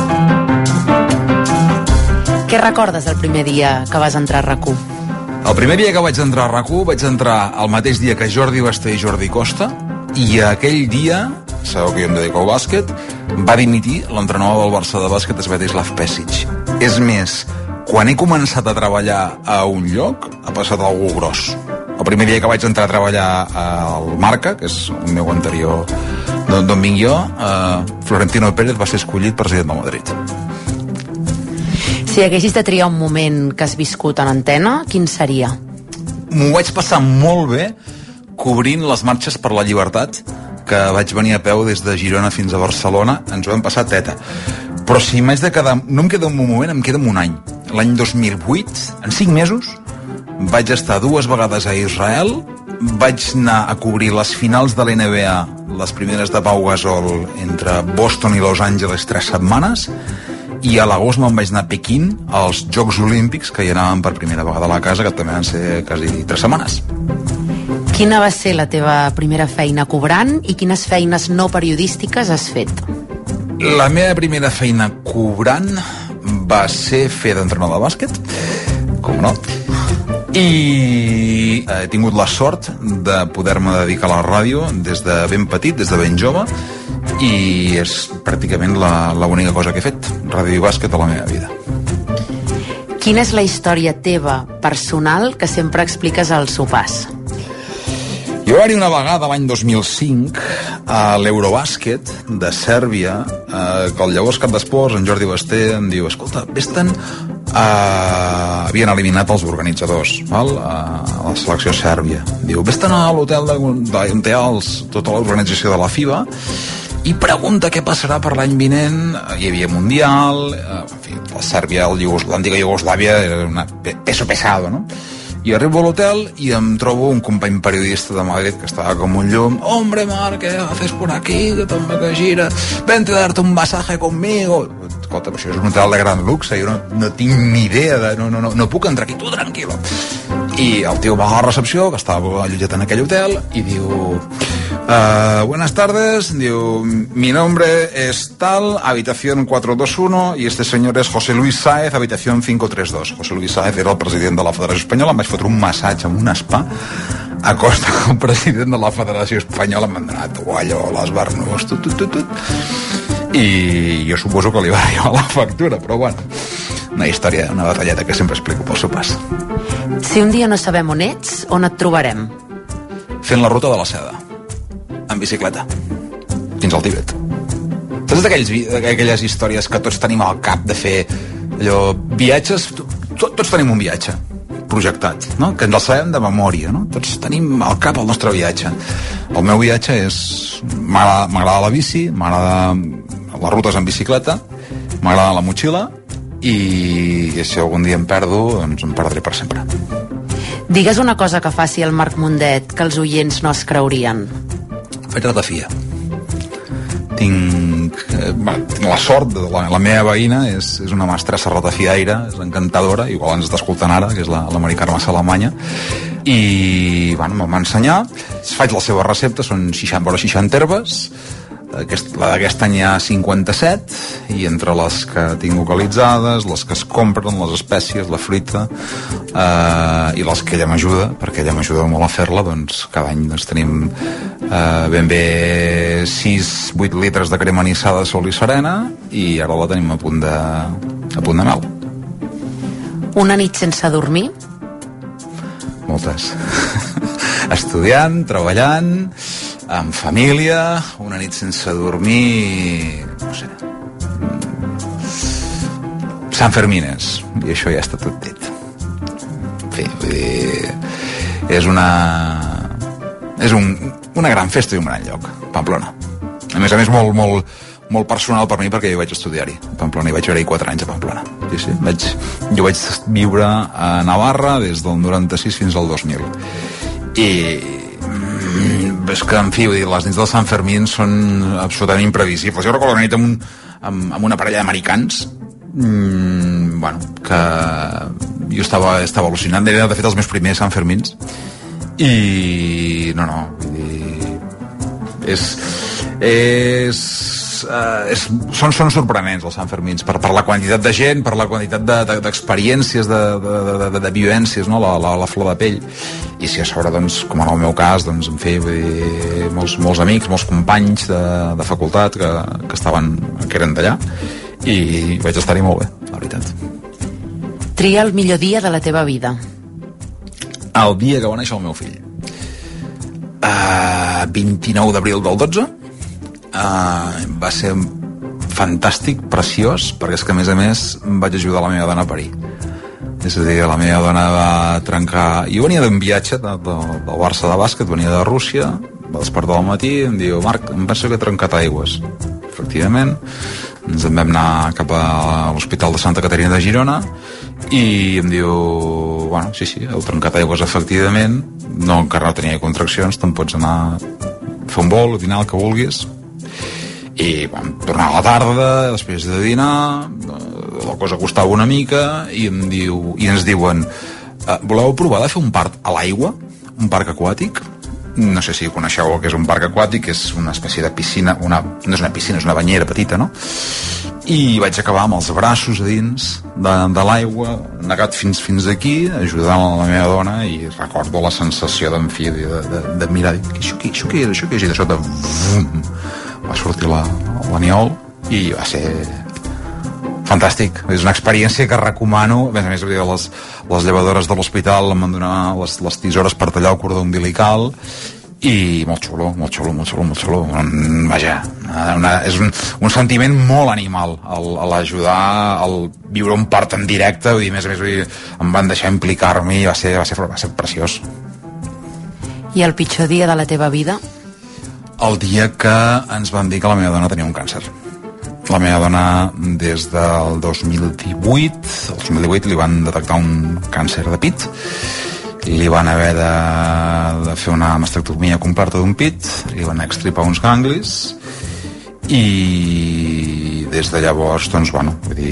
Què recordes del primer dia que vas entrar a RAC1? El primer dia que vaig entrar a RAC1 vaig entrar el mateix dia que Jordi Basté i Jordi Costa, i aquell dia, sabeu que jo em dedico al bàsquet, va dimitir l'entrenador del Barça de bàsquet, Svetislav Pesic. És més, quan he començat a treballar a un lloc, ha passat algú gros. El primer dia que vaig entrar a treballar al Marca, que és un meu anterior d'on vinc jo, Florentino Pérez va ser escollit president del Madrid. Si haguessis de triar un moment que has viscut en antena, quin seria? M'ho vaig passar molt bé cobrint les marxes per la llibertat, que vaig venir a peu des de Girona fins a Barcelona. Ens ho vam passar teta. Però si m'haig de quedar, no em queda un moment, em queda un any. L'any 2008, en 5 mesos, vaig estar 2 vegades a Israel, vaig anar a cobrir les finals de l'NBA, les primeres de Pau Gasol entre Boston i Los Angeles 3 setmanes, i a l'agost me'n vaig anar a Pequín als Jocs Olímpics, que hi anàvem per primera vegada a la casa, que també van ser quasi 3 setmanes. Quina va ser la teva primera feina cobrant i quines feines no periodístiques has fet? La meva primera feina cobrant va ser fer d'entrenador de bàsquet, com no, i he tingut la sort de poder-me dedicar a la ràdio des de ben petit, des de ben jove, i és pràcticament l'única cosa que he fet, ràdio i bàsquet a la meva vida. Quina és la història teva personal que sempre expliques als sopars? Jo va anar una vegada l'any 2005 a l'Eurobàsquet de Sèrbia, que el llavors cap d'esports, en Jordi Basté, em diu, escolta, vés-te'n... havien eliminat els organitzadors, val? A la selecció sèrbia. Diu, vés-te'n a l'hotel on té tota l'organització de la FIBA i pregunta què passarà per l'any vinent. Hi havia Mundial, en fi, la Sèrbia, l'antiga Iugoslàvia, era una peso pesado, no? I arribo a l'hotel i em trobo un company periodista de Madrid que estava com un llum. Hombre, Marc, ¿qué haces por aquí? Que tombe que gira. Vente a darte un masaje conmigo. Escolta, això és un hotel de gran luxe. Jo no tinc ni idea no puc entrar aquí, tu tranquilo. I el tio va a la recepció, que estava allotjat en aquell hotel, i diu... buenas tardes, diu, mi nombre es tal, habitación 421, y este señor es José Luis Sáez, habitación 532. José Luis Sáez era el president de la Federació Espanyola, em vaig fotre un massatge amb un spa a costa com a president de la Federació Espanyola, m'han donat allò, les barnús, tot. I jo suposo que li va arribar la factura, però bueno, una història, una batalleta que sempre explico pels sopars. Si un dia no sabem on ets, on et trobarem? Fent la ruta de la seda, en bicicleta, fins al Tíbet. Saps d'aquelles històries que tots tenim al cap de fer allò, viatges, tots tenim un viatge projectat, no? Que ens el sabem de memòria, no? Tots tenim al cap el nostre viatge. El meu viatge és... M'agrada la bici, m'agrada les rutes en bicicleta, M'agrada la motxilla i si algun dia em perdo, doncs em perdré per sempre. Digues una cosa que faci el Marc Mundet que els oients no es creurien. Faig ratafia. Tinc la sort de la meva veïna és una mestressa ratafiaire, és encantadora, igual ens està escoltant ara, que és la Mari Carme Salamanya, i bueno, m'ha ensenyar, faig la seva recepta, són 60 herbes, la d'aquest any hi ha 57, i entre les que tinc localitzades, les que es compren, les espècies, la fruita, i les que ella m'ajuda, perquè ella m'ajuda molt a fer-la, doncs cada any tenim ben bé 6-8 litres de crema nissada de sol i serena, i ara la tenim a punt de mel. Una nit sense dormir? Moltes. Estudiant, treballant, amb família, una nit sense dormir, no sé, Sant Fermines, i això ja està tot dit. En fi, vull dir, és una gran festa i un gran lloc, Pamplona. A més, molt personal per mi, perquè jo vaig estudiar-hi a Pamplona, i vaig viure-hi 4 anys a Pamplona. Sí. Jo vaig viure a Navarra des del 96 fins al 2000. I és que, en fi, vull dir, les nits del Sant Fermín són absolutament imprevisibles. Jo recordo una nit amb una parella d'americans, bueno, que jo estava al·lucinant. Era, de fet, els meus primers Sant Fermins. I vull dir, són sorprenents els Sant Fermins per la quantitat de gent, per la quantitat d'experiències, de vivències, no? La flor de pell, i si a sobre, doncs, com en el meu cas, doncs, en fi, molts amics, molts companys de facultat que eren d'allà, i vaig estar-hi molt bé, la veritat. Tria el millor dia de la teva vida. El dia que va néixer el meu fill, 29 d'abril del 12. Va ser fantàstic, preciós, perquè és que a més vaig ajudar la meva dona a parir. És a dir, la meva dona va trencar... Jo venia d'un viatge del Barça de bàsquet, venia de Rússia, va despertar al matí i em diu: Marc, em penso que he trencat aigües. Efectivament, ens en vam anar cap a l'Hospital de Santa Caterina de Girona i em diu: bueno, sí, heu trencat aigües efectivament, encara no tenia contraccions, te'n pots anar a fer un vol, dinar, el que vulguis. I vam tornar a la tarda, després de dinar, la cosa costava una mica, i ens diuen: voleu provar de fer un parc a l'aigua? Un parc aquàtic? No sé si coneixeu el que és un parc aquàtic, és una espècie de piscina, no és una piscina, és una banyera petita, no? I vaig acabar amb els braços a dins de l'aigua, negat fins aquí, ajudant la meva dona, i recordo la sensació d'en fi, de mirar, això què és? I de sota, va sortir l'aniol, i va ser fantàstic. És una experiència que recomano. A més, les llevadores de l'hospital em van donar les tisores per tallar el cordó umbilical, i molt xulo. Vaja, és un sentiment molt animal l'ajudar, el viure un part en directe. Vull dir, a més, em van deixar implicar-m'hi, i va ser preciós. I el pitjor dia de la teva vida? El dia que ens van dir que la meva dona tenia un càncer. La meva dona, des del 2018 li van detectar un càncer de pit, li van haver de fer una mastectomia completa d'un pit, li van extirpar uns ganglis, i des de llavors, doncs, bueno, vull dir,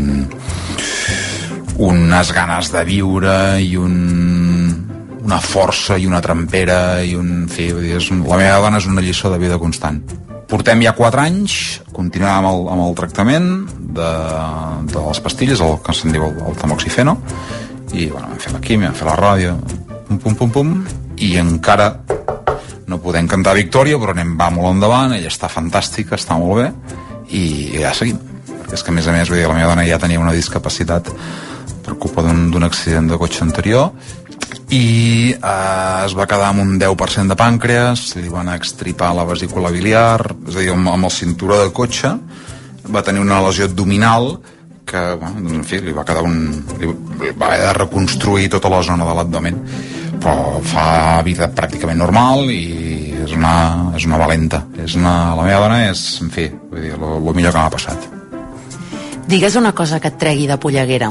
unes ganes de viure i una força i una trempera i en fi, vull dir, la meva dona és una lliçó de vida constant. Portem ja 4 anys, continuem amb el tractament de les pastilles, el que se'n diu el tamoxifeno, i bueno, vam fer la químia, vam fer la ràdio, pum, i encara no podem cantar victòria, però va molt endavant, ella està fantàstica, està molt bé, i ja seguim. Perquè és que, a més, vull dir, la meva dona ja tenia una discapacitat per culpa d'un accident de cotxe anterior, i es va quedar amb un 10% de pàncreas, li van extirpar la vesícula biliar, és a dir, amb el cinturó de cotxe va tenir una lesió abdominal que, bueno, en fi, li va haver de reconstruir tota la zona de l'abdomen, però fa vida pràcticament normal i és una valenta. La meva dona és, en fi, vull dir, el millor que m'ha passat. Digues una cosa que et tregui de polleguera.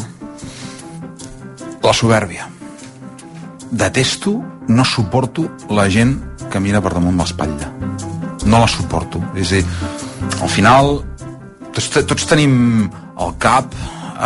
La supèrbia. Detesto, no suporto la gent que mira per damunt l'espatlla. No la suporto. És a dir, al final tots tenim al cap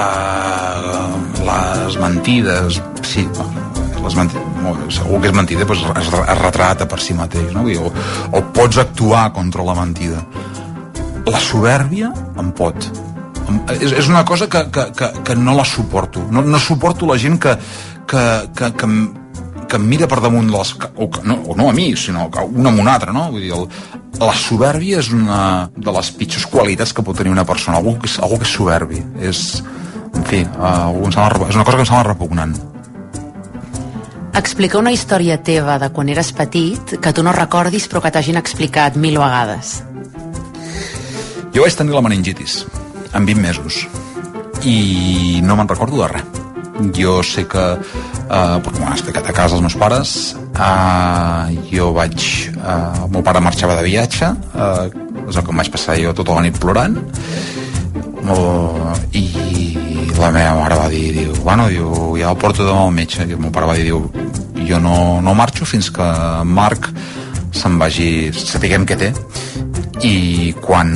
les mentides. Sí, les mentides, segur que és mentida, doncs es retrata per si mateix, no? O pots actuar contra la mentida. La supèrbia em pot. És una cosa que no la suporto. No suporto la gent que em mira per damunt o no a mi, sinó un amb un altre, no? Vull dir, la supèrbia és una de les pitjors qualitats que pot tenir una persona, algú que és soberbi. És una cosa que em sembla repugnant. Explica una història teva de quan eres petit que tu no recordis però que t'hagin explicat 1000 vegades. Jo vaig tenir la meningitis en 20 mesos i no me'n recordo de res. Jo sé que perquè m'ho han explicat a casa els meus pares, jo vaig el meu pare marxava de viatge, és el que em vaig passar jo tota la nit plorant, i la meva mare va dir, bueno, ja el porto demà al metge, i el meu pare va dir, jo no marxo fins que Marc se'n vagi, sapiguem què té. I quan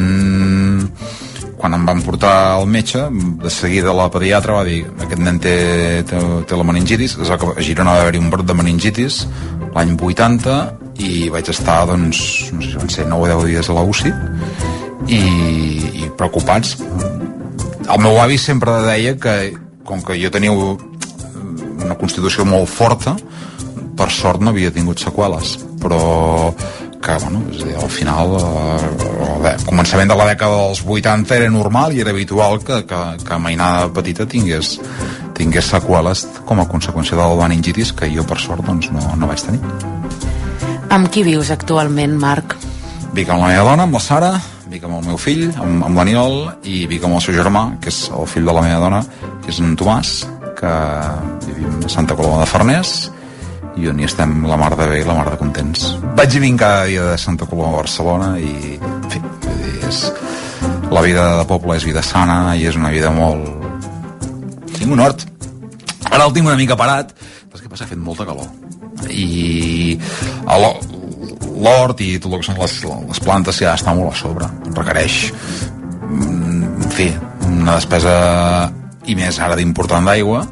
em van portar al metge, de seguida la pediatra va dir, aquest nen té la meningitis. A Girona va haver-hi un brot de meningitis l'any 80 i vaig estar, doncs, no sé si van ser 9 o 10 dies a la UCI i preocupats. El meu avi sempre deia que, com que jo tenia una constitució molt forta, per sort no havia tingut seqüeles, però que, bueno, és a dir, al final al començament de la dècada dels 80 era normal i era habitual que mainada petita tingués seqüeles com a conseqüència de la meningitis, que jo per sort doncs no vaig tenir. Amb qui vius actualment, Marc? Vic amb la meva dona, amb la Sara, vic amb el meu fill, amb l'Aniol, i vic amb el seu germà, que és el fill de la meva dona, que és en Tomàs, que vivim a Santa Coloma de Farners, i on hi estem la mar de bé i la mar de contents. Vaig i vinc cada dia de Santa Coloma a Barcelona i, en fi, la vida de poble és vida sana i és una vida molt... Tinc un hort. Ara el tinc una mica parat, però és que passa, ha fet molta calor. I l'hort i tot el que són les plantes ja està molt a sobre. Requereix, en fi, una despesa i més ara d'important d'aigua.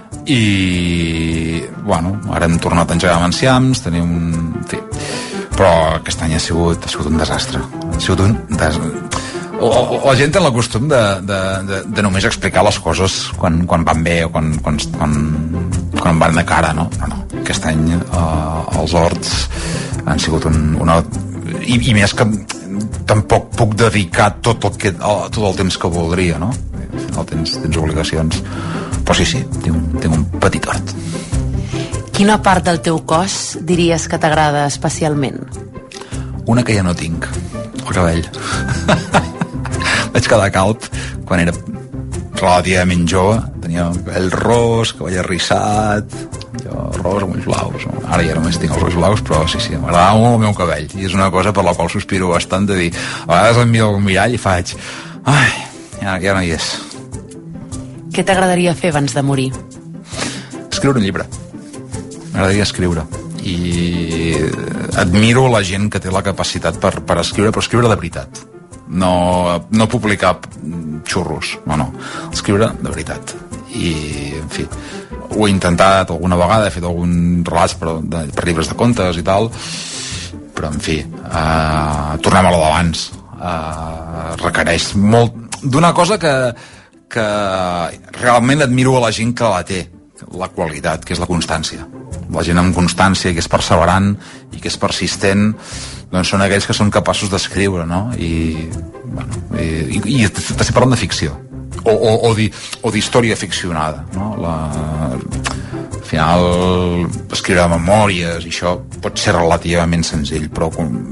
I, bueno, ara hem tornat a engegar amb enciams, tenim un... En fi, però aquest any ha sigut un desastre. Ha sigut un desastre. La gent té el costum de només explicar les coses quan van bé o quan van de cara, no? No. Aquest any els horts han sigut una... I més que tampoc puc dedicar tot el temps que voldria, no? Al final tens obligacions. Però sí, tinc un petit hort. Quina part del teu cos diries que t'agrada especialment? Una que ja no tinc, el cabell. Vaig quedar calb quan era relativament jove, tenia el cabell ros, cabell arrissat, ros amb ulls blaus. Ara ja només tinc els ulls blaus, però sí, m'agradava molt el meu cabell, i és una cosa per la qual sospiro bastant, de dir, a vegades em miro al mirall i faig, ai, ja no hi és. Què t'agradaria fer abans de morir? Escriure un llibre. M'agradaria escriure. I admiro la gent que té la capacitat per escriure, però escriure de veritat. No publicar xurros, no. Escriure de veritat. I, en fi, ho he intentat alguna vegada, he fet alguns relats per llibres de contes i tal, però, en fi, tornem a lo d'abans. Requereix molt d'una cosa que realment admiro a la gent que la té, la qualitat, que és la constància. La gent amb constància, que és perseverant i que és persistent, doncs són aquells que són capaços d'escriure, no? I t'estic parlant de ficció o d'història ficcionada, no? Al final escriure memòries i això pot ser relativament senzill, però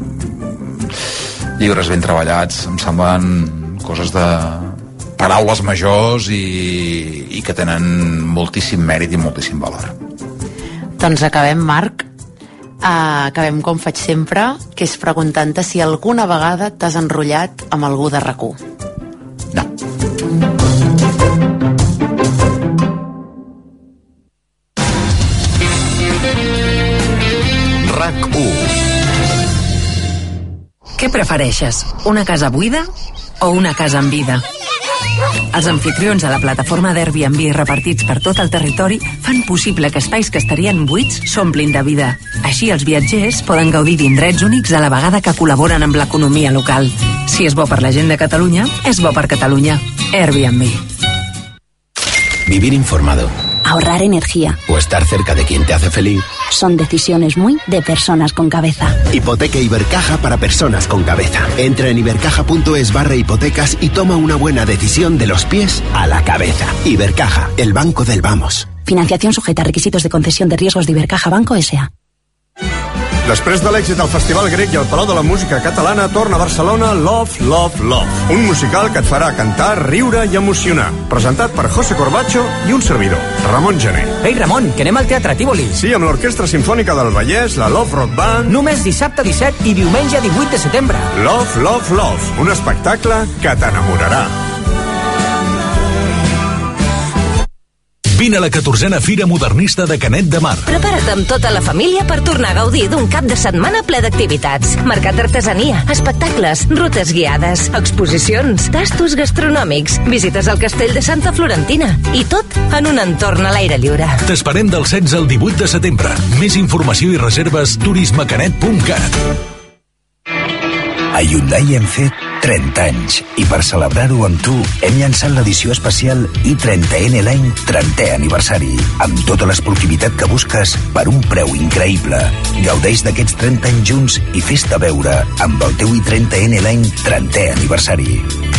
llibres ben treballats em semblen coses de paraules majors i que tenen moltíssim mèrit i moltíssim valor. Doncs acabem, Marc. Acabem com faig sempre, que és preguntant-te si alguna vegada t'has enrotllat amb algú de RAC1. No. RAC1. Què prefereixes, una casa buida o una casa amb vida? Els anfitrions a la plataforma d'Airbnb repartits per tot el territori fan possible que espais que estarien buits s'omplin de vida. Així els viatgers poden gaudir d'indrets únics a la vegada que col·laboren amb l'economia local. Si és bo per la gent de Catalunya, és bo per Catalunya. Airbnb. Vivir informado. Ahorrar energía. O estar cerca de quien te hace feliz. Son decisiones muy de personas con cabeza. Hipoteca Ibercaja para personas con cabeza. Entra en ibercaja.es/hipotecas y toma una buena decisión de los pies a la cabeza. Ibercaja, el banco del vamos. Financiación sujeta a requisitos de concesión de riesgos de Ibercaja Banco S.A. Després de l'èxit del Festival Grec i el Palau de la Música Catalana, torna a Barcelona Love, Love, Love. Un musical que et farà cantar, riure i emocionar. Presentat per José Corbacho i un servidor, Ramon Gené. Ei, Ramon, que anem al Teatre Tívoli. Sí, amb l'Orquestra Simfònica del Vallès, la Love Rock Band... Només dissabte 17 i diumenge 18 de setembre. Love, Love, Love. Un espectacle que t'enamorarà. Vine a la 14a Fira Modernista de Canet de Mar. Prepara't amb tota la família per tornar a gaudir d'un cap de setmana ple d'activitats. Mercat d'artesania, espectacles, rutes guiades, exposicions, tastos gastronòmics, visites al castell de Santa Florentina i tot en un entorn a l'aire lliure. T'esperem del 16 al 18 de setembre. Més informació i reserves turismecanet.cat. A Hyundai hem fet 30 anys i per celebrar-ho amb tu hem llançat l'edició especial i30N l'any 30è aniversari amb tota l'esportivitat que busques per un preu increïble. Gaudeix d'aquests 30 anys junts i fes-te veure amb el teu i30N l'any 30è aniversari.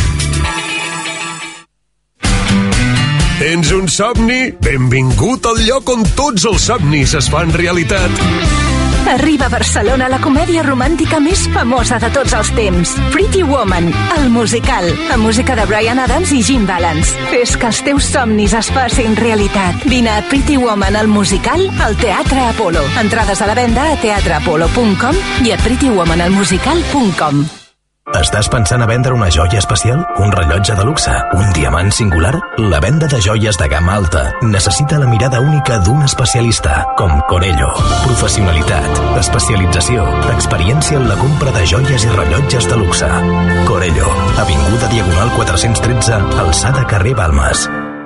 Tens un somni? Benvingut al lloc on tots els somnis es fan realitat. Arriba a Barcelona la comèdia romàntica més famosa de tots els temps. Pretty Woman, el musical, amb música de Bryan Adams i Jim Valance. Fes que els teus somnis es facin realitat. Vine a Pretty Woman, el musical, al Teatre Apolo. Entrades a la venda a teatreapolo.com i a prettywomanelmusical.com. Estàs pensant a vendre una joia especial? Un rellotge de luxe? Un diamant singular? La venda de joies de gamma alta necessita la mirada única d'un especialista, com Corello. Professionalitat, especialització, experiència en la compra de joies i rellotges de luxe. Corello, avinguda Diagonal 413, alçada carrer Balmes.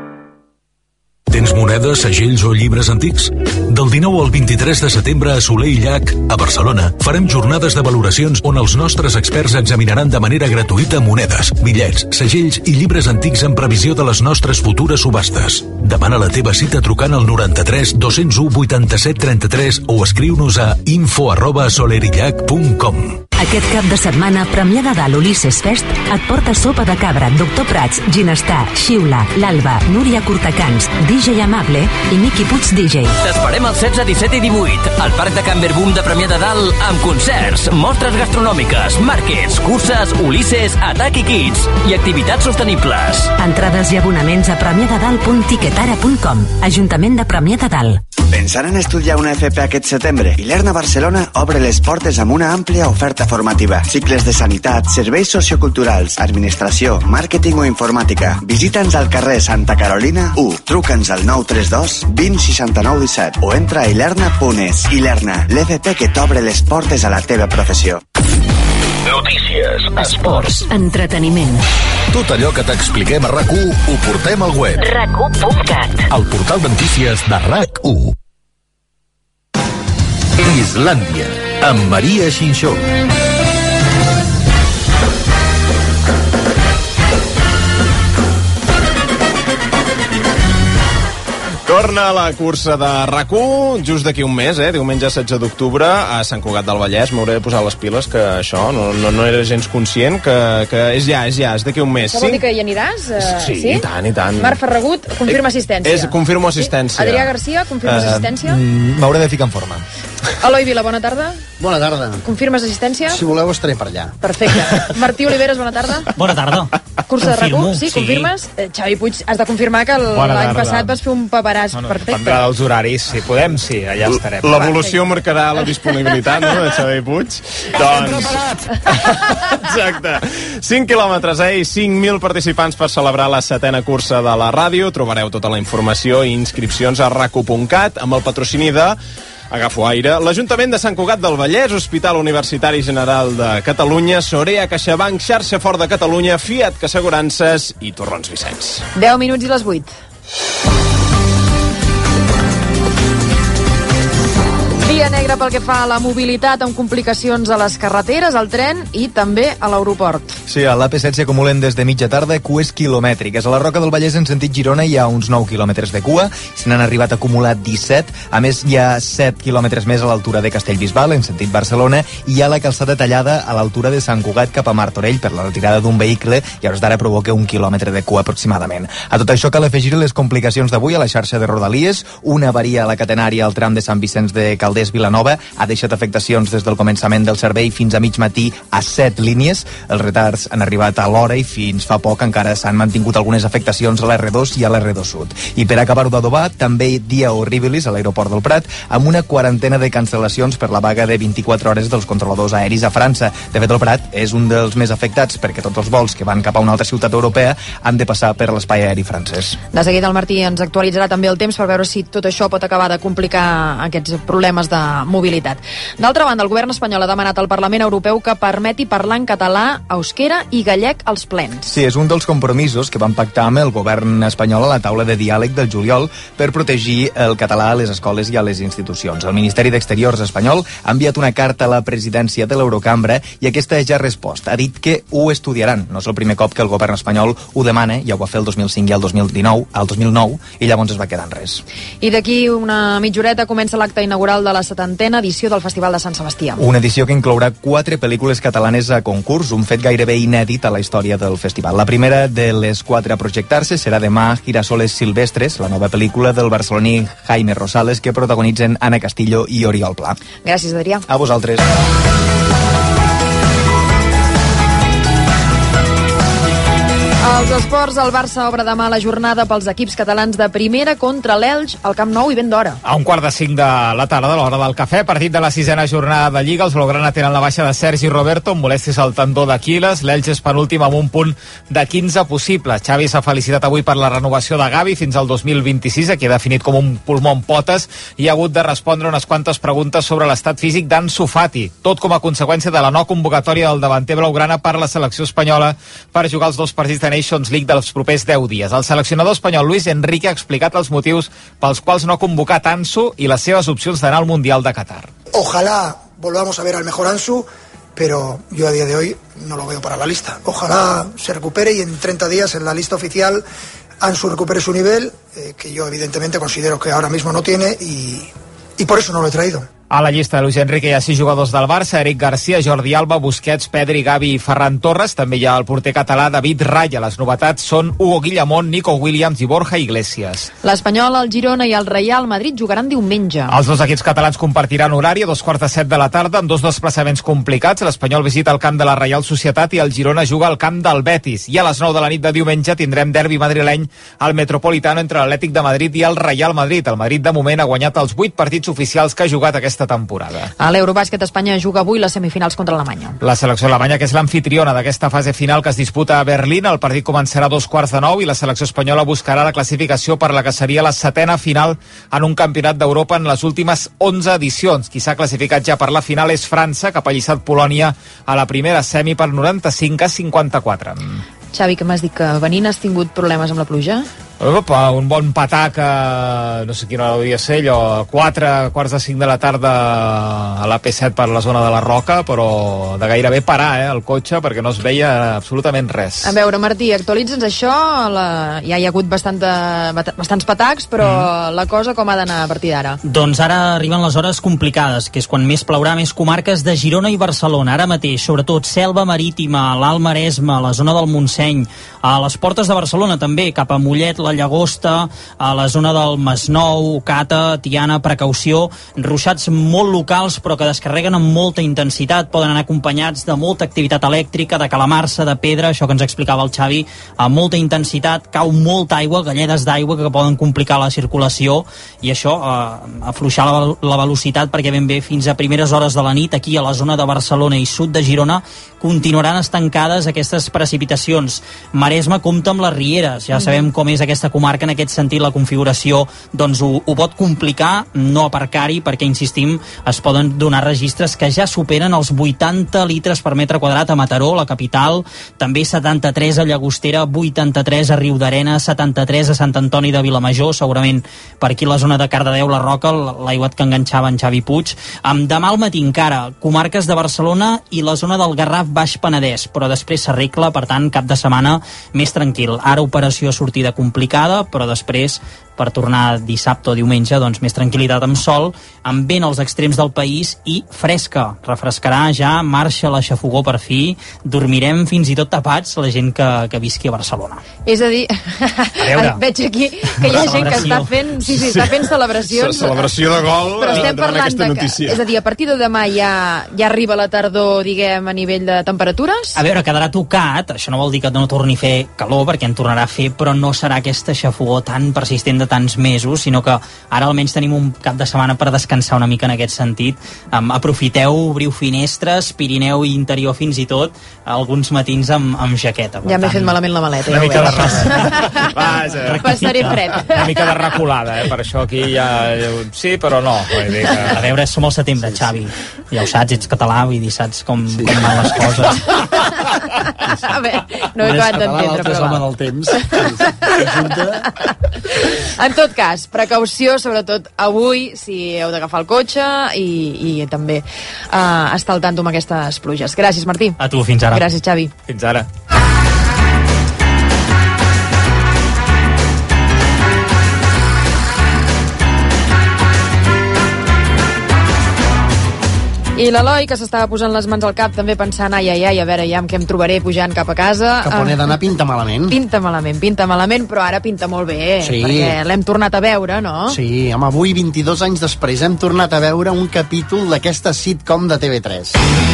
Tens monedes, segells o llibres antics? Del 19 al 23 de setembre a Soler i Llach, a Barcelona, farem jornades de valoracions on els nostres experts examinaran de manera gratuïta monedes, bitllets, segells i llibres antics en previsió de les nostres futures subhastes. Demana la teva cita trucant al 93 201 87 33 o escriu-nos a info@solerillac.com. Aquest cap de setmana, Premià de Dalt Ulisses Fest et porta sopa de cabra, Doctor Prats, Ginestar, Xiula, l'Alba, Núria Cortacans, DJ Amable i Miqui Puig DJ. T'esperem el 16, 17 i 18 al Parc de Can Verbum de Premià de Dalt amb concerts, mostres gastronòmiques, màrquets, curses, Ulisses, Atac i Kids i activitats sostenibles. Entrades i abonaments a premiadadalt.tiquetara.com. Ajuntament de Premià de Dalt. Pensant en estudiar una FP aquest setembre? Ilerna Barcelona obre les portes amb una àmplia oferta formativa. Cicles de sanitat, serveis socioculturals, administració, màrqueting o informàtica. Visita'ns al carrer Santa Carolina 1. Truca'ns al 932 20 69 17 o entra a ilerna.es. Ilerna, l'FP que t'obre les portes a la teva professió. Notícies, esports, entreteniment. Tot allò que t'expliquem a RAC1 ho portem al web. RAC1.cat. El portal de notícies de RAC1. Islàndia, amb Maria Xinxó. Torna a la cursa de RAC1 just d'aquí un mes, diumenge 16 d'octubre a Sant Cugat del Vallès. M'hauré de posar les piles, que això no era gens conscient, que és d'aquí un mes. Això vol dir que hi aniràs? Sí, i tant. Marc Ferragut, confirma assistència. Confirmo assistència. Adrià Garcia, confirma assistència. M'hauré de ficar en forma. Eloi Vila, bona tarda. Bona tarda. Confirmes assistència? Si voleu estaré per allà. Perfecte. Martí Oliveres, bona tarda. Bona tarda. Cursa de RAC1, sí, confirmes? Xavi Puig, has de confirmar que l'any passat vas fer un paperàs perfecte. Dependrà dels horaris, si podem, sí, allà estarem. L'evolució marcarà la disponibilitat, no?, de Xavi Puig. Doncs... Exacte. 5 quilòmetres, i 5.000 participants per celebrar la 7a cursa de la ràdio. Trobareu tota la informació i inscripcions a rac1.cat amb el patrocini de Agafo Aire, l'Ajuntament de Sant Cugat del Vallès, Hospital Universitari General de Catalunya, Sorea, CaixaBank, Xarxa Fort de Catalunya, Fiat Assegurances i Torrons Vicenç. 10 minuts i les 8. Dia negre pel que fa a la mobilitat, amb complicacions a les carreteres, al tren i també a l'aeroport. Sí, a l'AP7 s'hi acumulen des de mitja tarda cues quilomètriques. A la Roca del Vallès, en sentit Girona, hi ha uns 9 quilòmetres de cua, se n'han arribat a acumular 17. A més, hi ha 7 quilòmetres més a l'altura de Castellbisbal, en sentit Barcelona, i hi ha la calçada tallada a l'altura de Sant Cugat cap a Martorell per la retirada d'un vehicle i a hores d'ara provoca 1 quilòmetre de cua aproximadament. A tot això cal afegir les complicacions d'avui a la xarxa de Rodalies. Una avaria a la catenària al tram de Sant Vicenç de Calders Vilanova ha deixat afectacions des del començament del servei fins a mig matí a 7 línies. Els retards han arribat a l'hora i fins fa poc encara s'han mantingut algunes afectacions a l'R2 i a l'R2 Sud. I per acabar-ho d'adobar, també dia horribilis a l'aeroport del Prat, amb una quarantena de cancel·lacions per la vaga de 24 hores dels controladors aeris a França. De fet, el Prat és un dels més afectats perquè tots els vols que van cap a una altra ciutat europea han de passar per l'espai aeri francès. De seguida el Martí ens actualitzarà també el temps per veure si tot això pot acabar de complicar aquests problemes de mobilitat. D'altra banda, el govern espanyol ha demanat al Parlament Europeu que permeti parlar en català, euskera i gallec als plens. Sí, és un dels compromisos que van pactar amb el govern espanyol a la taula de diàleg del juliol per protegir el català a les escoles i a les institucions. El Ministeri d'Exteriors espanyol ha enviat una carta a la presidència de l'Eurocambra i aquesta ja ha respost. Ha dit que ho estudiaran. No és el primer cop que el govern espanyol ho demana, ja ho va fer el 2005 i el 2009, i llavors es va quedar en res. I d'aquí una mitja horeta comença l'acte inaugural de la 70a edició del Festival de Sant Sebastià. Una edició que inclourà 4 pel·lícules catalanes a concurs, un fet gairebé inèdit a la història del festival. La primera de les 4 a projectar-se serà demà Girasoles Silvestres, la nova pel·lícula del barceloní Jaime Rosales, que protagonitzen Anna Castillo i Oriol Pla. Gràcies, Adrià. A vosaltres. Als esports, el Barça obre demà la jornada pels equips catalans de primera contra l'Elx al Camp Nou i ben d'hora. A 4:45 de la tarda, de l'hora del cafè, partit de la 6a jornada de Lliga. Els blaugrana tenen la baixa de Sergi Roberto amb molèsties al tendó d'Aquiles. L'Elx és penúltim amb un punt de 15 possible. Xavi s'ha felicitat avui per la renovació de Gavi fins al 2026, a qui ha definit com un pulmó en potes, i ha hagut de respondre unes quantes preguntes sobre l'estat físic d'Ansu Fati, tot com a conseqüència de la no convocatòria del davanter blaugrana per la selecció espanyola per jugar els 2 partits de Nations League dels propers 10 dies. El seleccionador espanyol Luis Enrique ha explicat els motius pels quals no ha convocat Ansu i les seves opcions d'anar al Mundial de Qatar. Ojalá volvamos a ver al mejor Ansu, pero yo a día de hoy no lo veo para la lista. Ojalá se recupere y en 30 días en la lista oficial Ansu recupere su nivel, que yo evidentemente considero que ahora mismo no tiene y por eso no lo he traído. A la llista de Luis Enrique hi ha 6 jugadors del Barça: Eric Garcia, Jordi Alba, Busquets, Pedri, Gavi i Ferran Torres. També hi ha el porter català David Raya. Les novetats són Hugo Guillamón, Nico Williams i Borja Iglesias. L'Espanyol, el Girona i el Real Madrid jugaran diumenge. Els 2 equips catalans compartiran horari a 2:45 de la tarda amb 2 desplaçaments complicats. L'Espanyol visita el camp de la Reial Societat i el Girona juga al camp del Betis. I a les 9 de la nit de diumenge tindrem derbi madrileny al Metropolitano entre l'Atlètic de Madrid i el Real Madrid. El Madrid de moment ha guanyat els 8 partits oficials que ha jugat aquesta temporada. A l'Eurobàsquet, Espanya juga avui les semifinals contra Alemanya. La selecció alemanya, que és l'amfitriona d'aquesta fase final que es disputa a Berlín, el partit començarà a 8:45 i la selecció espanyola buscarà la classificació per la que seria la 7a final en un campionat d'Europa en les últimes 11 edicions. Qui s'ha classificat ja per la final és França, que ha pallissat Polònia a la primera semi per 95-54. Xavi, que m'has dit que venint has tingut problemes amb la pluja? Opa, un bon patac no sé quina hora hauria de ser, allò 4:45 de la tarda a l'AP7 per la zona de la Roca, però de gairebé parar el cotxe perquè no es veia absolutament res. A veure, Martí, actualitza'ns això, ja hi ha hagut bastants patacs, però la cosa com ha d'anar a partir d'ara? Doncs ara arriben les hores complicades, que és quan més plourà més comarques de Girona i Barcelona. Ara mateix, sobretot Selva Marítima, l'Alt Maresme, la zona del Montseny, a les portes de Barcelona també, cap a Mollet, la Llagosta, a la zona del Masnou, Cata, Tiana, precaució, ruixats molt locals però que descarreguen amb molta intensitat, poden anar acompanyats de molta activitat elèctrica, de calamarsa, de pedra, això que ens explicava el Xavi, amb molta intensitat, cau molta aigua, galledes d'aigua que poden complicar la circulació i això, afluixar la velocitat perquè ben bé fins a primeres hores de la nit aquí a la zona de Barcelona i sud de Girona continuaran estancades aquestes precipitacions. Maresme compta amb les rieres, ja sabem com és aquesta comarca, en aquest sentit la configuració doncs ho pot complicar, no aparcar-hi perquè, insistim, es poden donar registres que ja superen els 80 litres per metre quadrat a Mataró, la capital, també 73 a Llagostera, 83 a Riudarena, 73 a Sant Antoni de Vilamajor, segurament per aquí la zona de Cardedeu, la Roca, l'aigua que enganxava en Xavi Puig. Demà al matí encara, comarques de Barcelona i la zona del Garraf Baix Penedès, però després s'arregla, per tant, cap de setmana més tranquil. Ara operació sortida complicada, però després per tornar dissabte o diumenge, doncs més tranquil·litat amb sol, amb vent als extrems del país i fresca. Refrescarà ja, marxa la xafogó per fi, dormirem fins i tot tapats la gent que visqui a Barcelona. És a dir, veig aquí que hi ha gent que està fent, està fent celebracions. Celebració de gol, però estem parlant de que, és a dir, a partir de demà ja arriba la tardor, diguem, a nivell de temperatures? A veure, quedarà tocat, això no vol dir que no torni a fer calor, perquè en tornarà a fer, però no serà aquesta xafogó tan persistent de tants mesos, sinó que ara almenys tenim un cap de setmana per descansar una mica en aquest sentit. Aprofiteu, obriu finestres, Pirineu i interior fins i tot, alguns matins amb jaqueta. Ja m'he fet malament la maleta. Una mica de passaré fred. Una mica de reculada, per això aquí ja... Sí, però no. A veure, som al setembre, Xavi. Ja ho saps, ets català, vull dir, saps com van les coses. A veure, no he acabat d'entendre, però home del temps. En tot cas, precaució, sobretot avui, si heu d'agafar el cotxe i també estar al tanto amb aquestes pluges. Gràcies, Martí. A tu, fins ara. Gràcies, Xavi. Fins ara. I l'Eloi, que s'estava posant les mans al cap, també pensant, ai, a veure ja amb què em trobaré pujant cap a casa. Cap on he d'anar pinta malament. Pinta malament, però ara pinta molt bé, sí. Perquè l'hem tornat a veure, no? Sí, home, avui, 22 anys després, hem tornat a veure un capítol d'aquesta sitcom de TV3.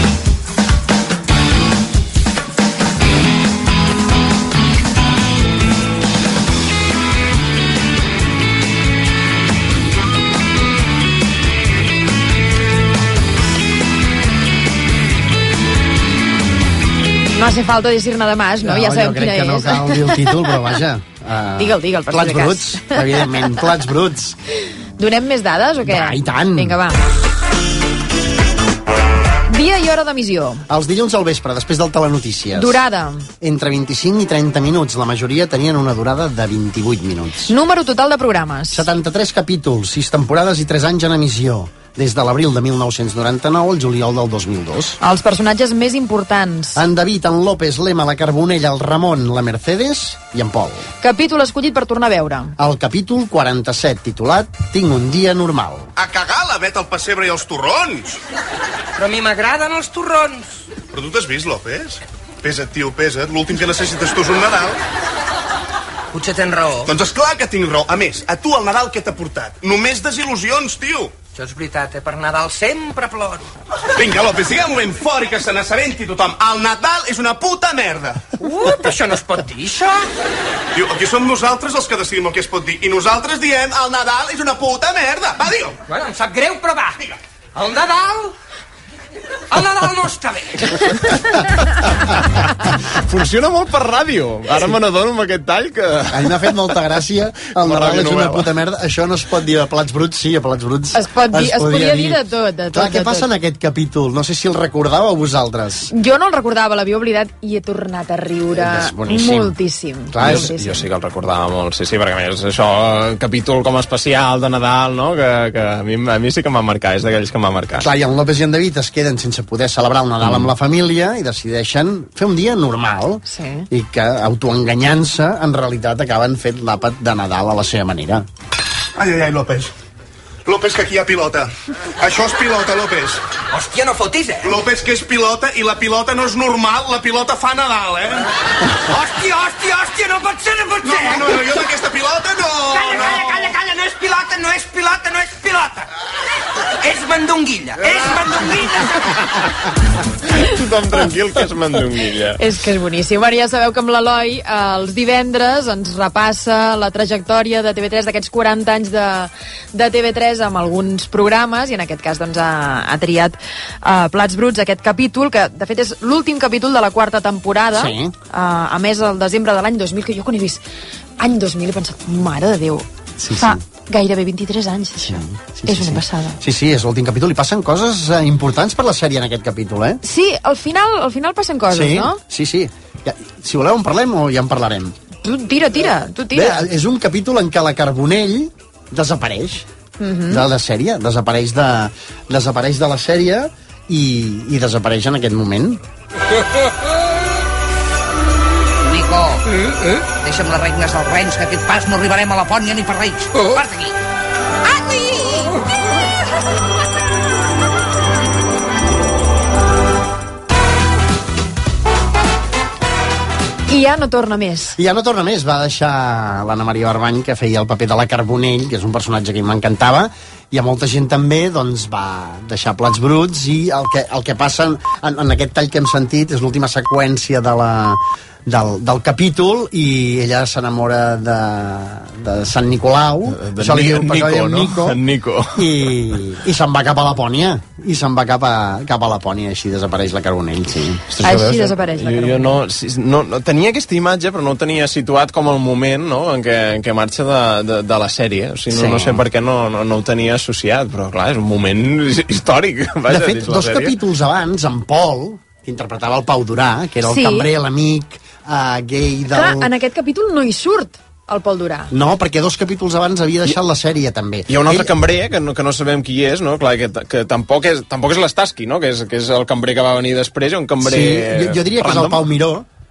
No hace falta decir nada más, no? Ja sabem quina és. Jo crec que no cal dir el títol, però vaja. Digue'l, per si de cas. Plats bruts, evidentment, plats bruts. Donem més dades o què? Va, i tant. Vinga, va. Dia i hora d'emissió. Els dilluns al vespre, després del Telenotícies. Durada. Entre 25 i 30 minuts. La majoria tenien una durada de 28 minuts. Número total de programes. 73 capítols, 6 temporades i 3 anys en emissió. Des de l'abril de 1999 al juliol del 2002. Els personatges més importants. En David, en López, l'Ema, la Carbonella, el Ramon, la Mercedes i en Pol. Capítol escollit per tornar a veure. El capítol 47, titulat Tinc un dia normal. A cagar la vet al pessebre i els torrons! Però a mi m'agraden els torrons. Però tu t'has vist, López? Pesa't, tio, pesa't. L'últim que necessites tu és un Nadal. Potser tens raó. Doncs esclar que tinc raó. A més, a tu el Nadal què t'ha portat? Només desil·lusions, tio. Això és veritat, per Nadal sempre ploro. Vinga, López, digue'm un moment fort i que se n'assabenti tothom. El Nadal és una puta merda. Però això no es pot dir, això. Diu, aquí som nosaltres els que decidim el que es pot dir. I nosaltres diem el Nadal és una puta merda. Va, digue-ho. Bueno, em sap greu, però va. El Nadal no està bé. Funciona molt per ràdio. Ara me n'adono amb aquest tall que... A mi m'ha fet molta gràcia. El Nadal és una puta merda. Això no es pot dir a Plats Bruts, sí, a Plats Bruts. Es podia dir de tot. Clar, què passa en aquest capítol? No sé si el recordàveu vosaltres. Jo no el recordava, l'havia oblidat i he tornat a riure moltíssim. Clar, jo sí que el recordava molt, sí, perquè a més això, capítol com especial de Nadal, no? Que a mi sí que m'ha marcat, és d'aquells que m'ha marcat. Clar, i en López i en David es queden sense poder celebrar el Nadal amb la família i decideixen fer un dia normal i que, autoenganyant-se, en realitat acaben fent l'àpat de Nadal a la seva manera. Ai, López. López, que aquí hi ha pilota. Això és pilota, López. Hòstia, no fotis, López, que és pilota, i la pilota no és normal, la pilota fa Nadal, Hòstia, no pot ser, No, jo d'aquesta pilota no... Calla, no és pilota. És mandonguilla. Tothom tranquil que és mandonguilla. És que és boníssim. Bueno, ja sabeu que amb l'Eloi els divendres ens repassa la trajectòria de TV3 d'aquests 40 anys de TV3 amb alguns programes, i en aquest cas doncs, ha triat Plats Bruts, aquest capítol, que de fet és l'últim capítol de la 4ª temporada. Sí. A més, el desembre de l'any 2000, que jo quan he vist any 2000 he pensat, mare de Déu, fa gairebé 23 anys, això. És una passada. Sí, és l'últim capítol i passen coses importants per la sèrie en aquest capítol, Sí, al final passen coses, no? Sí. Ja, si voleu en parlem o ja en parlarem? Tu tira. Bé, és un capítol en què la Carbonell desapareix de la sèrie, desapareix de la sèrie i desapareix en aquest moment. Nico, deixa'm les regnes dels rens, que aquest pas no arribarem a la Pònia ni per Reis. Part d'aquí. I ja no torna més. Va deixar l'Anna Maria Barbany, que feia el paper de la Carbonell, que és un personatge que m'encantava, i a molta gent també doncs, va deixar Plats Bruts, i el que passa en aquest tall que hem sentit és l'última seqüència del capítol, i ella s'enamora de Sant Nicolau, això li diu Nico, i se'n va cap a Lapònia, cap a Lapònia, així desapareix la Carbonell, sí. Així desapareix la Carbonell. Jo no tenia aquesta imatge, però no ho tenia situat com el moment, no?, en què marxa de la sèrie. O sigui, no sé per què no ho tenia associat, però clar, és un moment històric. Vaja, de fet, dos capítols abans, en Pol, que interpretava el Pau Durà, que era el cambrer, l'amic gay del... Clar, en aquest capítol no hi surt el Pol Durà. No, perquè 2 capítols abans havia deixat la sèrie, també. Hi ha un altre cambrer, que no sabem qui és, no? Clar, que tampoc és l'Estaski, no? Que és el cambrer que va venir després, un cambrer... Sí, jo diria que és el Pau Miró,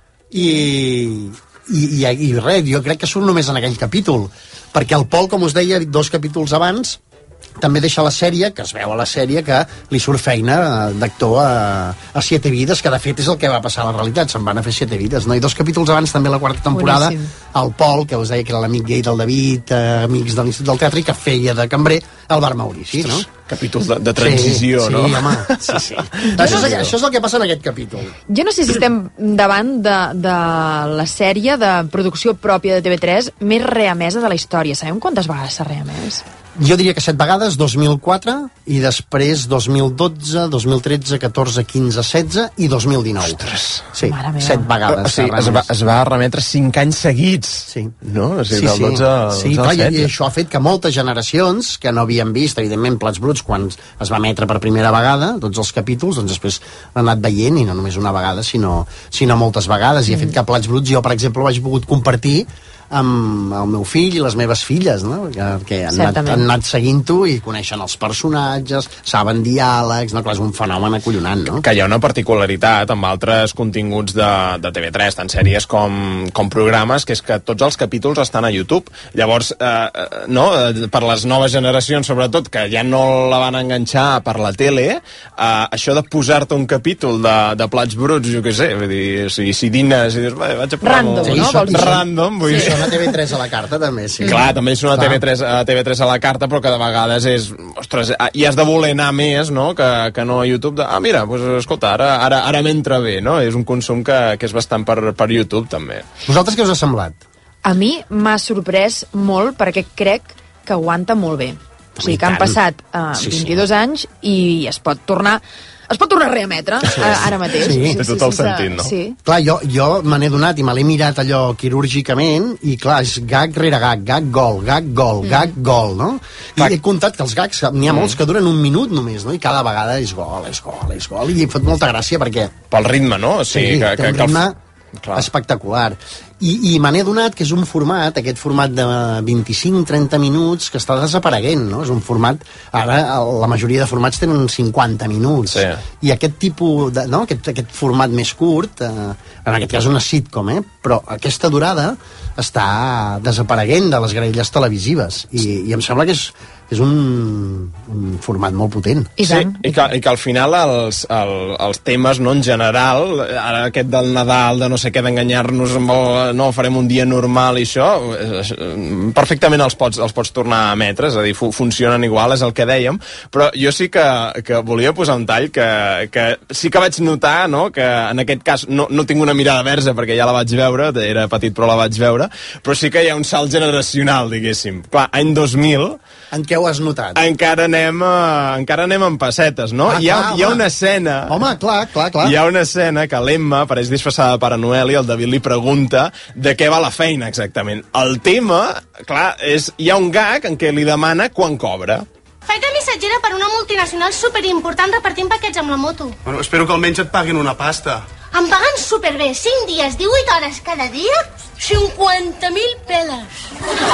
i res, jo crec que surt només en aquell capítol, perquè el Pol, com us deia, 2 capítols abans, també deixa la sèrie, que es veu a la sèrie que li surt feina d'actor a 7 vides, que de fet és el que va passar a la realitat, se'n van a fer 7 vides, no? I 2 capítols abans, també la 4ª temporada, el Pol, que us deia que era l'amic gay del David, amics de l'Institut del Teatre, i que feia de cambrer al bar Maurici, no? Capítol de transició, no? Sí, home, sí. Això és el que passa en aquest capítol. Jo no sé si estem davant de la sèrie de producció pròpia de TV3 més reemesa de la història. Sabem quantes vegades s'ha reemès? Jo diria que 7 vegades, 2004, i després 2012, 2013, 14, 15, 16 i 2019. Ostres! Sí, 7 vegades. O sigui, es va remetre 5 anys seguits. Sí. No? O sigui, del 12 al 16. I això ha fet que moltes generacions que no havien vist, evidentment, Plats Bruts, quan es va emetre per primera vegada, tots els capítols, doncs després l'han anat veient, i no només una vegada, sinó moltes vegades, i ha fet que Plats Bruts, jo, per exemple, ho hagi pogut compartir amb el meu fill i les meves filles, no? Que han anat seguint-ho i coneixen els personatges, saben diàlegs, no? Clar, és un fenomen acollonant, no? Que hi ha una particularitat amb altres continguts de TV3, tant sèries com programes, que és que tots els capítols estan a YouTube. Llavors, per les noves generacions, sobretot, que ja no la van enganxar per la tele, això de posar-te un capítol de Plats Bruts, jo què sé, vull dir, si dines i dius, vaig a posar random, no? Random, vull dir... A TV3 a la carta, també, sí. Clar, també és una TV3 a la carta, però que de vegades és... Ostres, i has de voler anar més, no?, que no a YouTube. Mira, doncs, escolta, ara m'entra bé, no? És un consum que és bastant per YouTube, també. Vosaltres què us ha semblat? A mi m'ha sorprès molt, perquè crec que aguanta molt bé. O sigui, que han passat 22 anys i es pot tornar a reemetre ara mateix. Sí, té tot el sentit, no? Sí. Clar, jo me n'he donat i me l'he mirat allò quirúrgicament, i clar, és gag rere gag gol, gag gol, no? I he comptat que els gags, n'hi ha molts que duren 1 minut només, no? I cada vegada és gol, i em fa molta gràcia perquè... Pel ritme, no? O sigui, té un ritme espectacular. I me n'he donat que és un format, aquest format de 25-30 minuts, que està desapareguent, no? És un format... Ara la majoria de formats tenen 50 minuts. Sí. I aquest tipus de... No? Aquest format més curt, en aquest cas una sitcom, però aquesta durada està desapareguent de les graelles televisives. I em sembla que és un format molt potent. I tant. Sí, i que al final els temes, no, en general, ara aquest del Nadal, de no sé què, d'enganyar-nos, no, farem un dia normal i això, perfectament els pots tornar a emetre, és a dir, funcionen igual, és el que dèiem, però jo sí que volia posar un tall que sí que vaig notar, no?, que en aquest cas no tinc una mirada verge perquè ja la vaig veure, era petit però la vaig veure, però sí que hi ha un salt generacional, diguéssim. Clar, any 2000... En què ho has notat? Encara anem en pessetes, no? Hi ha una escena... Home, clar. Hi ha una escena que l'Emma apareix disfressada de Pare Noel i el David li pregunta de què va la feina, exactament. El tema, clar, hi ha un gag en què li demana quan cobra. Faig de missatgera per una multinacional superimportant repartint paquets amb la moto. Bueno, espero que almenys et paguin una pasta. Em paguen superbé, 5 dies, 18 hores cada dia, 50.000 peles.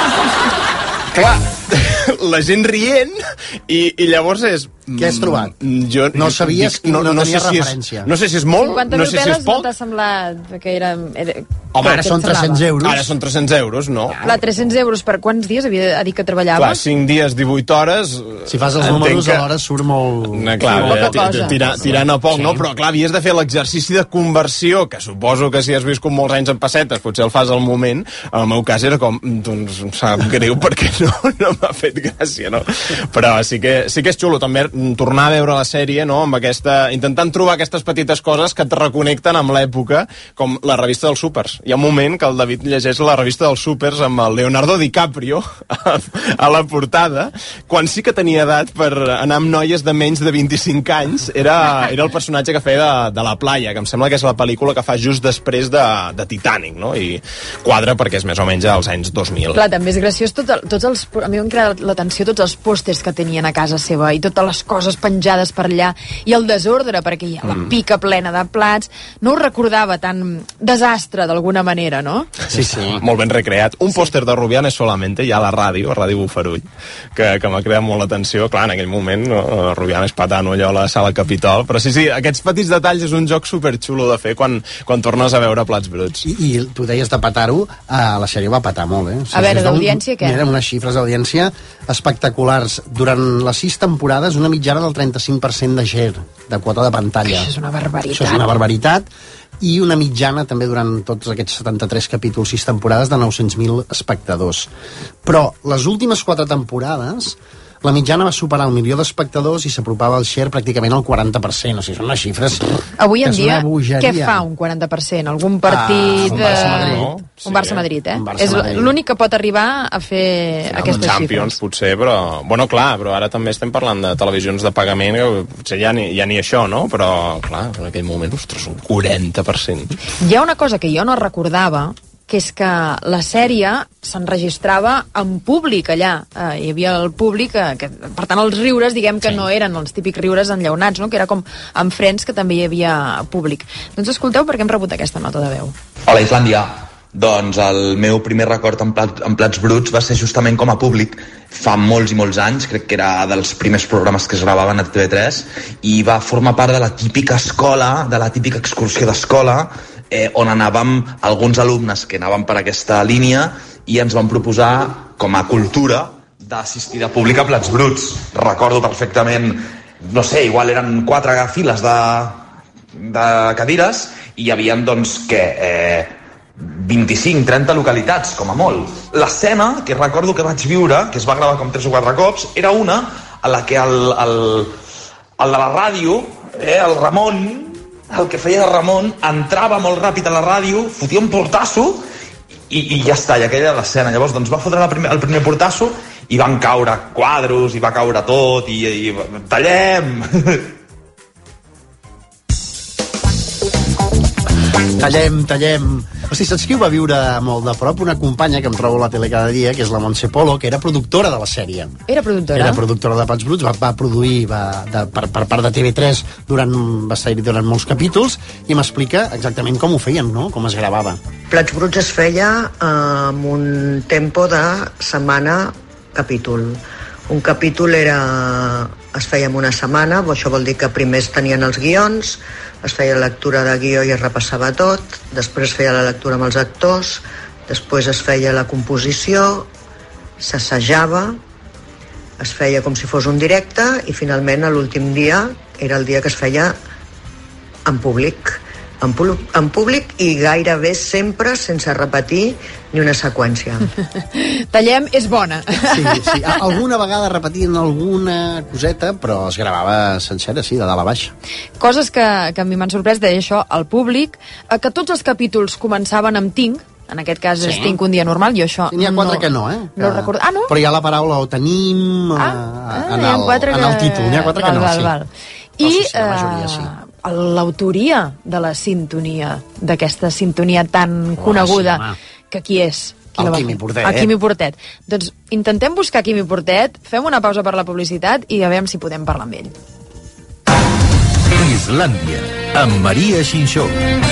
Clar, la gent rient i llavors és... Què has trobat? Jo no sabies que no tenies referència. No sé si és molt, no sé si és poc. 50.000 peles no t'ha semblat que era... Home, ara són 300 euros. Ara són 300 euros, no. Clar, 300 euros per quants dies havia dit que treballava? Clar, 5 dies, 18 hores... Si fas els números, alhora surt molt... Tirant a poc, no? Però clar, havies de fer l'exercici de conversió, que suposo que si has viscut molts anys en pessetes, potser el fas al moment. En el meu cas era com, doncs, em sap greu perquè no m'ha fet gràcia, no? Però sí que és xulo, també tornar a veure la sèrie, no?, amb intentant trobar aquestes petites coses que et reconnecten amb l'època, com la revista dels súpers. Hi ha un moment que el David llegeix la revista dels súpers amb el Leonardo DiCaprio a la portada, quan sí que tenia edat per anar amb noies de menys de 25 anys, era el personatge que feia de La Playa, que em sembla que és la pel·lícula que fa just després de Titanic, no?, i quadra perquè és més o menys als anys 2000. Clar, també és graciós a mi m'han creat l'atenció tots els pòsters que tenien a casa seva i totes les coses penjades per allà i el desordre, perquè hi ha la pica plena de plats. No ho recordava tan desastre d'alguna manera, no? Sí. Molt ben recreat. Un pòster de Rubianes solamente, ja a la ràdio Bufarull, que m'ha creat molt l'atenció. Clar, en aquell moment, no? Rubianes patant allò a la sala Capitol, però sí, aquests petits detalls és un joc superxulo de fer quan tornes a veure Plats Bruts. I tu deies de patar-ho, la sèrie va patar molt, eh? A veure, d'audiència què? Mira, unes xifres d'audiència espectaculars. Durant les 6 temporades, una mitjana del 35% de share, de quota de pantalla. Això és una barbaritat. Això és una barbaritat. I una mitjana també durant tots aquests 73 capítols, 6 temporades, de 900.000 espectadors. Però les últimes 4 temporades la mitjana va superar 1 milió d'espectadors i s'apropava al share pràcticament al 40%. O sigui, són unes xifres... Avui en dia, què fa un 40%? Algun partit... Un Barça-Madrid. Un Barça-Madrid, És l'únic que pot arribar a fer aquestes xifres. Champions, potser, però... Bueno, clar, però ara també estem parlant de televisions de pagament, que potser ja ni això, no? Però, clar, en aquell moment, ostres, un 40%. Hi ha una cosa que jo no recordava, que és que la sèrie s'enregistrava en públic allà. Hi havia el públic, per tant els riures, diguem que no eren els típics riures enllaunats, no? Que era com amb Friends, que també hi havia públic. Doncs escolteu perquè hem rebut aquesta nota de veu. Hola, Islàndia. Doncs el meu primer record en Plats Bruts va ser justament com a públic fa molts i molts anys, crec que era dels primers programes que es gravaven a TV3 i va formar part de la típica escola, de la típica excursió d'escola, on anàvem alguns alumnes que anàvem per aquesta línia i ens van proposar com a cultura d'assistir de públic a Plats Bruts. Recordo perfectament, no sé, igual eren 4 files de cadires i hi havia doncs 25-30 localitats, com a molt. L'escena que recordo que vaig viure, que es va gravar com 3 o 4 cops, era una a la que el de la ràdio, el Ramon, el que feia de Ramon, entrava molt ràpid a la ràdio, fotia un portasso i ja està, i aquella era l'escena. Llavors doncs va fotre el primer portasso i van caure quadros i va caure tot i tallem. Tallem. Hosti, saps qui ho va viure molt de prop? Una companya que em trobo a la tele cada dia, que és la Montse Polo, que era productora de la sèrie. Era productora? Era productora de Plats Bruts, va produir per part de TV3 va estar-hi durant molts capítols i m'explica exactament com ho feien, no? Com es gravava. Plats Bruts es feia amb un tempo de setmana capítol. Un capítol es feia en una setmana, això vol dir que primer es tenien els guions, es feia la lectura de guió i es repassava tot, després es feia la lectura amb els actors, després es feia la composició, s'assajava Es feia com si fos un directe i finalment l'últim dia era el dia que es feia en públic. En públic i gairebé sempre sense repetir ni una seqüència. Tallem és bona. Sí. Alguna vegada repetien alguna coseta, però es gravava sencera, sí, de dalt a baix. Coses que a mi m'han sorprès, deia això, al públic, que tots els capítols començaven amb tinc, en aquest cas és tinc un dia normal, jo això... N'hi ha quatre que no, No recordo. No? Però hi ha la paraula ho tenim en el títol. N'hi ha quatre que no, sí. I la majoria, sí. L'autoria de la sintonia, d'aquesta sintonia tan coneguda, que qui és? El Quimi Portet. El Quimi Portet. Doncs intentem buscar Quimi Portet, fem una pausa per la publicitat i a veure si podem parlar amb ell. Islàndia, amb Maria Xinxó.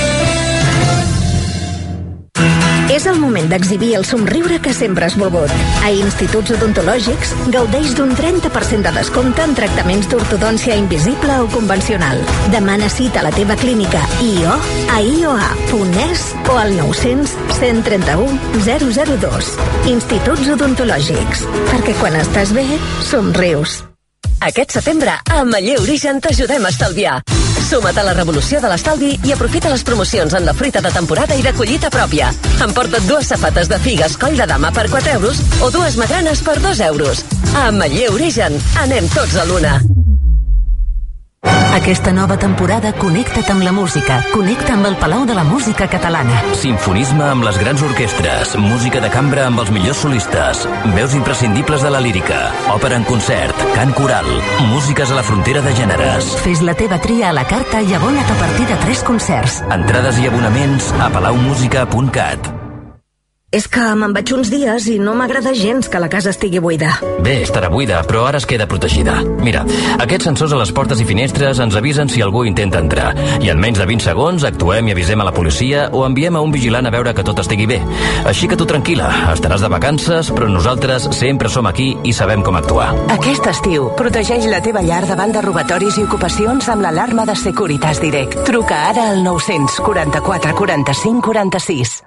És el moment d'exhibir el somriure que sempre has volgut. A Instituts Odontològics gaudeix d'un 30% de descompte en tractaments d'ortodòncia invisible o convencional. Demana cita a la teva clínica IO a ioa.es o al 900 131 002. Instituts Odontològics. Perquè quan estàs bé, somrius. Aquest setembre, a Maller Origen t'ajudem a estalviar. Suma't a la revolució de l'estalvi i aprofita les promocions en la fruita de temporada i de collita pròpia. Emporta't 2 safates de figues coll de dama per 4 euros o 2 magranes per 2 euros. A Maller Origen, anem tots a l'una. Aquesta nova temporada connecta't amb la música. Connecta amb el Palau de la Música Catalana. Sinfonisme amb les grans orquestres, música de cambra amb els millors solistes, veus imprescindibles de la lírica, òpera en concert, cant coral, músiques a la frontera de gèneres. Fes la teva tria a la carta i abona't a partir de 3 concerts. Entrades i abonaments a palaumusica.cat. És que me'n vaig uns dies i no m'agrada gens que la casa estigui buida. Bé, estarà buida, però ara es queda protegida. Mira, aquests sensors a les portes i finestres ens avisen si algú intenta entrar. I en menys de 20 segons actuem i avisem a la policia o enviem a un vigilant a veure que tot estigui bé. Així que tu tranquil·la, estaràs de vacances, però nosaltres sempre som aquí i sabem com actuar. Aquest estiu, protegeix la teva llar davant de robatoris i ocupacions amb l'alarma de Securitas Direct. Truca ara al 944 45 46.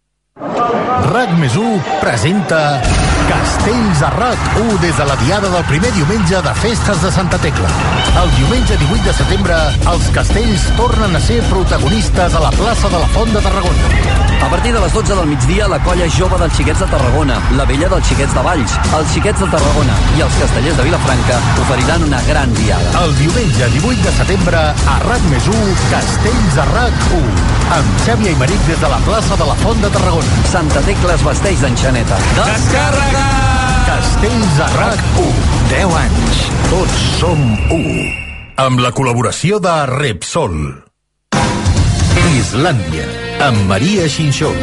RAC+1 presenta Castells a RAC1 des de la diada del primer diumenge de Festes de Santa Tecla. El diumenge 18 de setembre, els castells tornen a ser protagonistes a la plaça de la Font de Tarragona. A partir de les 12 del migdia, la colla jove dels Xiquets de Tarragona, la vella dels Xiquets de Valls, els Xiquets de Tarragona i els castellers de Vilafranca oferiran una gran diada. El diumenge 18 de setembre, a RAC+1, Castells a RAC1, amb Xavi Aymeric des de la plaça de la Font de Tarragona. Santa Tecla es vesteix d'enxaneta. Descàrrega! Castells a RAC1. 10 anys. Tots som 1. Amb la col·laboració de Repsol. Islàndia, amb Maria Xinxó.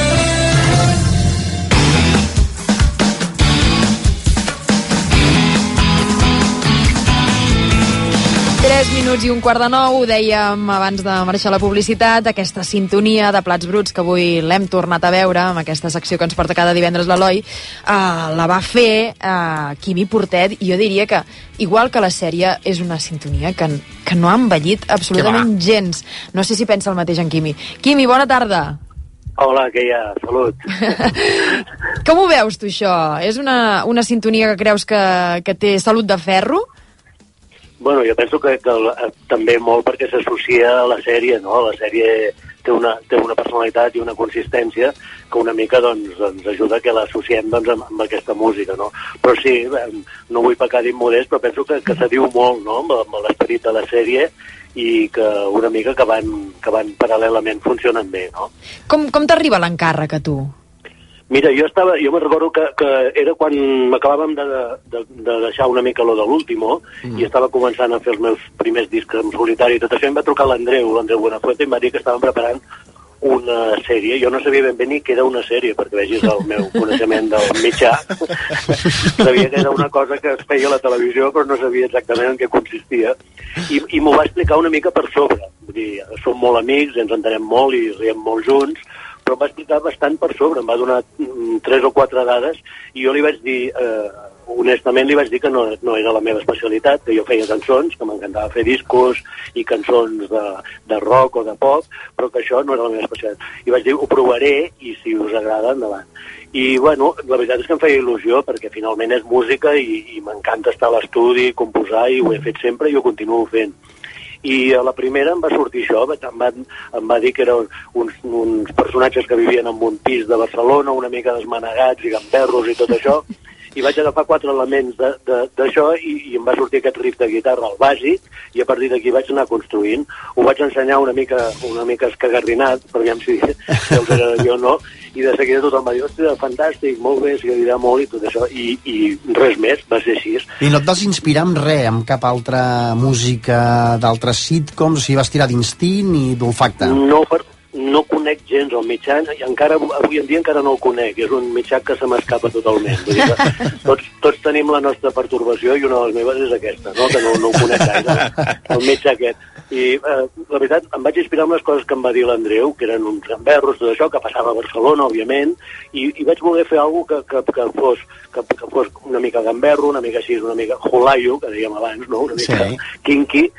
3 minuts i un quart de 9, ho dèiem abans de marxar a la publicitat, aquesta sintonia de Plats Bruts que avui l'hem tornat a veure amb aquesta secció que ens porta cada divendres l'Eloi, la va fer Quimi Portet, i jo diria que igual que la sèrie és una sintonia que no ha envellit absolutament gens. No sé si pensa el mateix en Quimi. Quimi, bona tarda. Hola, que hi ha? Salut. Com ho veus tu això? És una sintonia que creus que té salut de ferro? Bueno, jo penso que també molt perquè s'associa a la sèrie, no? La sèrie té una personalitat i una consistència que una mica doncs ajuda que l'associem amb aquesta música, no? Però sí, no vull pecar d'immodest, però penso que se diu molt, no?, amb l'esperit de la sèrie i que una mica que van paral·lelament funcionen bé, no? Com t'arriba l'encàrrec a tu? Mira, jo me'n recordo que era quan m'acabàvem de deixar una mica lo de l'último i estava començant a fer els meus primers discs en solitari i tot això, em va trucar l'Andreu Buenafuente, i em va dir que estaven preparant una sèrie. Jo no sabia ben bé ni que era una sèrie, perquè vegis el meu coneixement del mitjà. Sabia que era una cosa que es feia a la televisió, però no sabia exactament en què consistia. I m'ho va explicar una mica per sobre. Vull dir, som molt amics, ens entenem molt i riem molt junts, però em va explicar bastant per sobre, em va donar 3 o 4 dades i jo li vaig dir, honestament li vaig dir que no era la meva especialitat, que jo feia cançons, que m'encantava fer discos i cançons de rock o de pop, però que això no era la meva especialitat. I vaig dir, ho provaré i si us agrada, endavant. I, bueno, la veritat és que em feia il·lusió, perquè finalment és música i m'encanta estar a l'estudi, composar, i ho he fet sempre i ho continuo fent. I a la primera em va sortir això, em va dir que eren uns personatges que vivien en un pis de Barcelona, una mica desmanegats i gamberros i tot això, i vaig agafar 4 elements d'això i em va sortir aquest riff de guitarra al bàsic, i a partir d'aquí vaig anar construint. Ho vaig ensenyar una mica escagarrinat, per veure si els era jo o no, i de seguida tothom va dir, hòstia, fantàstic, molt bé, s'agradarà molt i tot això, i res més, va ser així. I no et vas inspirar en res, amb cap altra música d'altres sitcoms, o sigui, vas tirar d'instint i d'olfacte? No conec gens el mitjà, i encara avui en dia encara no el conec, és un mitjà que se m'escapa totalment. Vull dir que tots tenim la nostra pertorbació i una de les meves és aquesta, no? Que no ho conec gaire, el mitjà aquest. I la veritat, em vaig inspirar en les coses que em va dir l'Andreu, que eren uns gamberros, tot això, que passava a Barcelona, òbviament, i vaig voler fer alguna cosa que fos una mica gamberro, una mica així, una mica jolaio, que dèiem abans, no? Una mica kinky,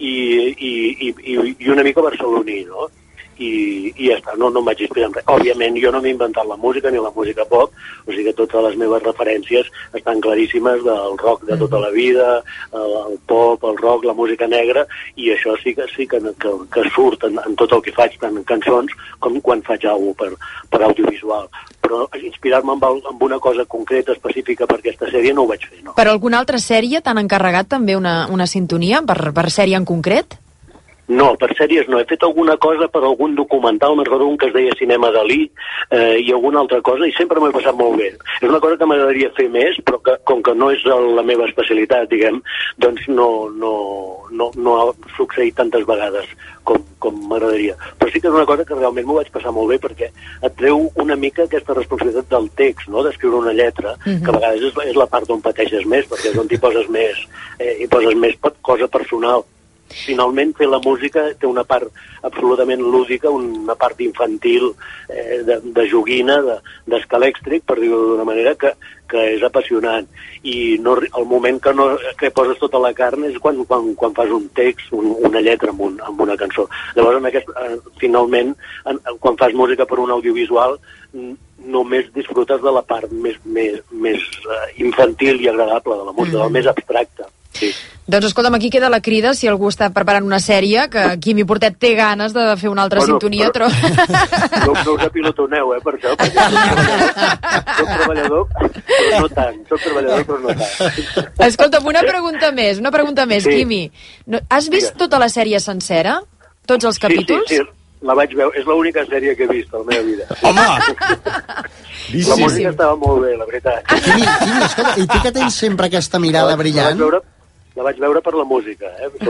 i una mica barceloní, no? I ja està, no em vaig inspirar en res. Òbviament jo no m'he inventat la música ni la música pop, o sigui que totes les meves referències estan claríssimes del rock de tota la vida, el pop, el rock, la música negra, i això sí que surt en tot el que faig, tant en cançons com quan faig alguna cosa per audiovisual. Però inspirar-me amb una cosa concreta, específica per aquesta sèrie no ho vaig fer, no. Per alguna altra sèrie t'han encarregat també una sintonia per sèrie en concret? No, per sèries no. He fet alguna cosa per algun documental, me'n recordo un que es deia Cinema Dalí, i alguna altra cosa, i sempre m'ho he passat molt bé. És una cosa que m'agradaria fer més, però que, com que no és la meva especialitat, diguem, doncs no ha succeït tantes vegades com m'agradaria. Però sí que és una cosa que realment m'ho vaig passar molt bé, perquè et treu una mica aquesta responsabilitat del text, no?, d'escriure una lletra, que a vegades és la part on pateixes més, perquè és on t'hi poses més cosa personal. Finalment, fer la música té una part absolutament lúdica, una part infantil, de joguina, d'escalèxtric, per dir-ho d'una manera, que és apassionant. I el moment que poses tota la carn és quan fas un text, una lletra amb una cançó. Llavors, finalment, quan fas música per un audiovisual, només disfrutes de la part més infantil i agradable de la música, del més abstracte. Sí. Doncs escolta'm, aquí queda la crida, si algú està preparant una sèrie, que Quimi Portet té ganes de fer una altra sintonia, però... No us apilotoneu, per això, perquè soc treballador, però no tant. Escolta'm, una pregunta més, sí. Quimi. Has vist tota la sèrie sencera? Tots els capítols? Sí. La vaig veure, és l'única sèrie que he vist a la meva vida. Home! La música estava molt bé, la veritat. Quimi, escolta, i tu que tens sempre aquesta mirada brillant... La vaig veure per la música,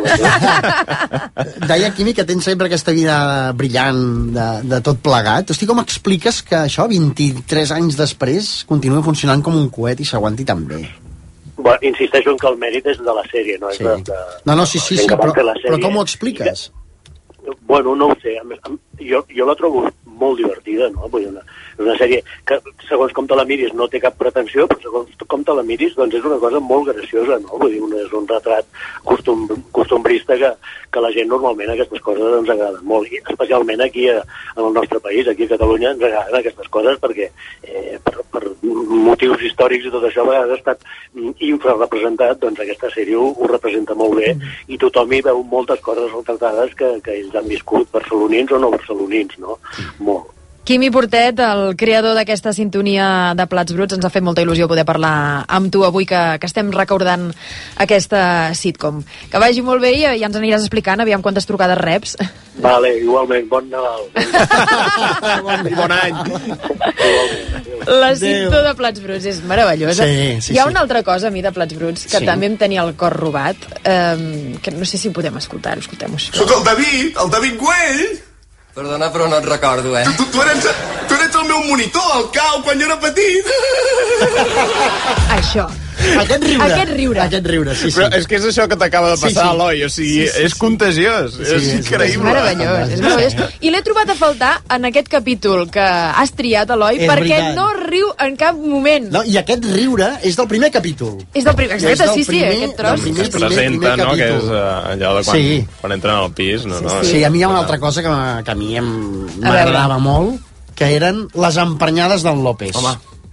Deia, Quimi, que tens sempre aquesta mirada brillant de tot plegat. Hosti, com expliques que això, 23 anys després, continua funcionant com un coet i s'aguanti tan bé? Bueno, insisteixo en que el mèrit és de la sèrie, no? Sí. Sí, però com ho expliques? Bueno, no ho sé. Jo la trobo molt divertida, no? És una sèrie que, segons com te la miris, no té cap pretensió, però segons com te la miris, doncs és una cosa molt graciosa, no? Vull dir, és un retrat costumbrista que la gent normalment aquestes coses ens agraden molt, i especialment aquí en el nostre país, aquí a Catalunya, ens agraden aquestes coses perquè per motius històrics i tot això a vegades ha estat infrarrepresentat, doncs aquesta sèrie ho representa molt bé, i tothom hi veu moltes coses retratades que ells han viscut, barcelonins o no barcelonins, no? Molt. Quimi Portet, el creador d'aquesta sintonia de Plats Bruts, ens ha fet molta il·lusió poder parlar amb tu avui que estem recordant aquesta sitcom. Que vagi molt bé i ja ens aniràs explicant, aviam quantes trucades reps. Vale, igualment, bon Nadal. Bon any. La cinta de Plats Bruts és meravellosa. Sí, Hi ha una altra cosa a mi de Plats Bruts que també em tenia el cor robat, que no sé si podem escoltar-ho, escoltem-ho. Soc el David Güell. Perdona, però no et recordo, Tu eres el meu monitor, el cau, quan jo era petit. Això. Aquest riure, sí. Però és que és això que t'acaba de passar, Eloi, o sigui, és contagiós, és increïble. És meravellós. I l'he trobat a faltar en aquest capítol que has triat, Eloi, perquè no riu en cap moment. No, i aquest riure és del primer capítol. És del primer, exacte, sí, aquest tros. Es presenta, no?, que és allò de quan entren al pis, no? Sí, a mi hi ha una altra cosa que a mi m'agradava molt, que eren les emprenyades d'en López. Home.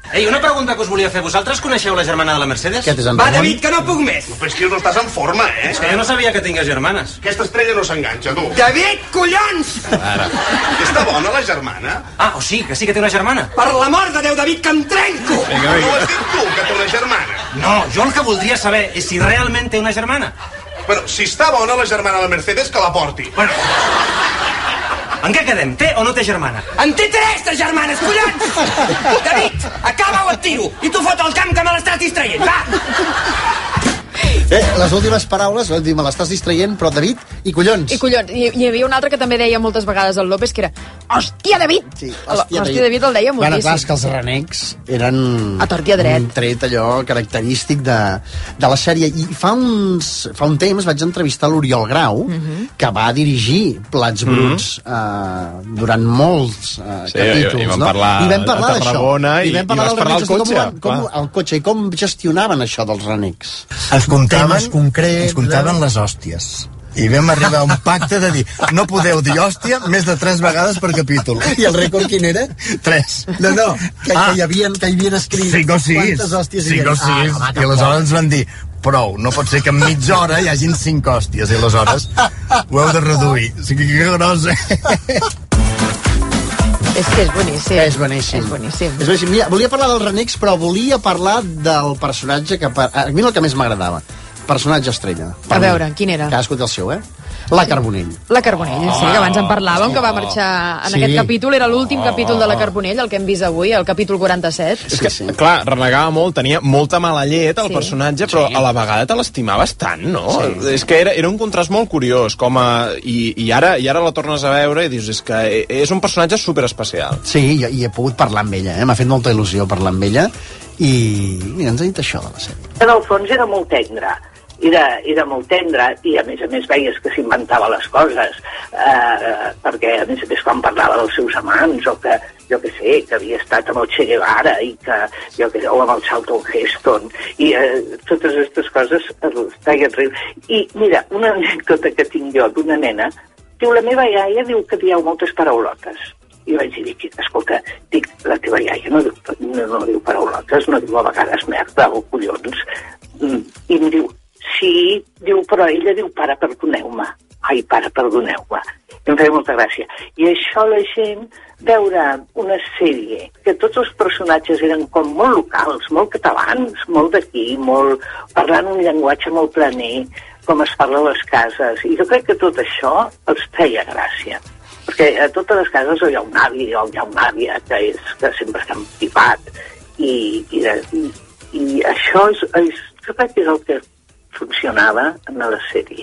Ei, una pregunta que us volia fer. Vosaltres coneixeu la germana de la Mercedes? Va, David, que no puc més! Però és que no estàs en forma, És que jo no sabia que tingués germanes. Aquesta estrella no s'enganxa, tu. David, collons! Ara. Està bona, la germana? Ah, o sí, que sí que té una germana. Per l'amor de Déu, David, que em trenco! No ho has dit tu, que té una germana? No, jo el que voldria saber és si realment té una germana. Bueno, si està bona la germana de la Mercedes, que la porti. Bueno, en què quedem? Té o no té germana? En té 3 de germanes, collons! David, acaba o et tiro! I tu fot el camp que me l'estàs distraient, va! Les últimes paraules, me l'estàs distraient, però David i collons. I collons. Hi havia un altre que també deia moltes vegades al López, que era Hòstia, David! Sí, Hòstia, David el deia moltíssim. Bueno, clar, és que els renecs eren a tort i a dret. Un tret allò característic de la sèrie. I fa un temps vaig entrevistar l'Oriol Grau, que va dirigir Plats Bruts durant molts capítols. I vam parlar de Tarragona i vas parlar del cotxe. Com el cotxe i com gestionaven això dels renecs. Ens comptaven les hòsties. I vam arribar a un pacte de dir no podeu dir hòstia més de 3 vegades per capítol. I el rècord quin era? 3. No, que hi havien escrit 5 o 6. Quantes hòsties hi havia? 5 o 6. I aleshores ens van dir prou, no pot ser que en mitja hora hi hagin 5 hòsties i aleshores ho heu de reduir. O sigui, que gros, És que és boníssim. És boníssim. Mira, volia parlar dels renecs, però volia parlar del personatge que a mi el que més m'agradava. Personatge estrella. A veure, quin era? Cadascú té el seu, La Carbonell. La Carbonell, sí, que abans en parlàvem, que va marxar en aquest capítol, era l'últim capítol de la Carbonell, el que hem vist avui, el capítol 47. És que, clar, renegava molt, tenia molta mala llet el personatge, però a la vegada te l'estimaves tant, no? Sí. És que era un contrast molt curiós, i ara la tornes a veure i dius, és que és un personatge superespecial. Sí, i he pogut parlar amb ella, m'ha fet molta il·lusió parlar amb ella, i mira, ens ha dit això de la sèrie. En el fons era molt tendre. Era molt tendre i a més veies que s'inventava les coses perquè a més quan parlava dels seus amants o que jo què sé, que havia estat amb el Che Guevara i o amb el Charlton Heston i totes aquestes coses els feien riure. I mira, una anècdota que tinc jo d'una nena, diu, la meva iaia diu que dieu moltes paraulotes. I vaig dir, escolta, la teva iaia no diu paraulotes, no diu a vegades merda o collons. I em diu, sí, diu, però ella diu, pare, perdoneu-me. Ai, pare, perdoneu-me. I em feia molta gràcia. I això la gent, veure una sèrie que tots els personatges eren com molt locals, molt catalans, molt d'aquí, parlant un llenguatge molt planer, com es parla a les cases. I jo crec que tot això els feia gràcia. Perquè a totes les cases hi ha un avi o hi ha una àvia que sempre està empipat. I això jo crec que és el que funcionava en la sèrie.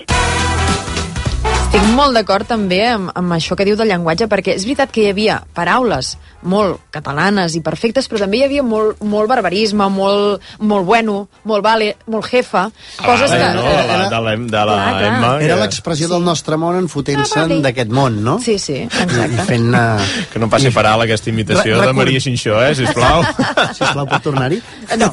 Estic molt d'acord també amb això que diu del llenguatge, perquè és veritat que hi havia paraules molt catalanes i perfectes, però també hi havia molt barbarisme, molt bueno, molt vale, molt jefa, coses que... De la Emma. Era l'expressió del nostre món enfotent-se'n d'aquest món, no? Sí, exacte. Fent, que no passi per alt aquesta imitació de Maria Xinxó, sisplau. Sisplau, pot tornar-hi? No.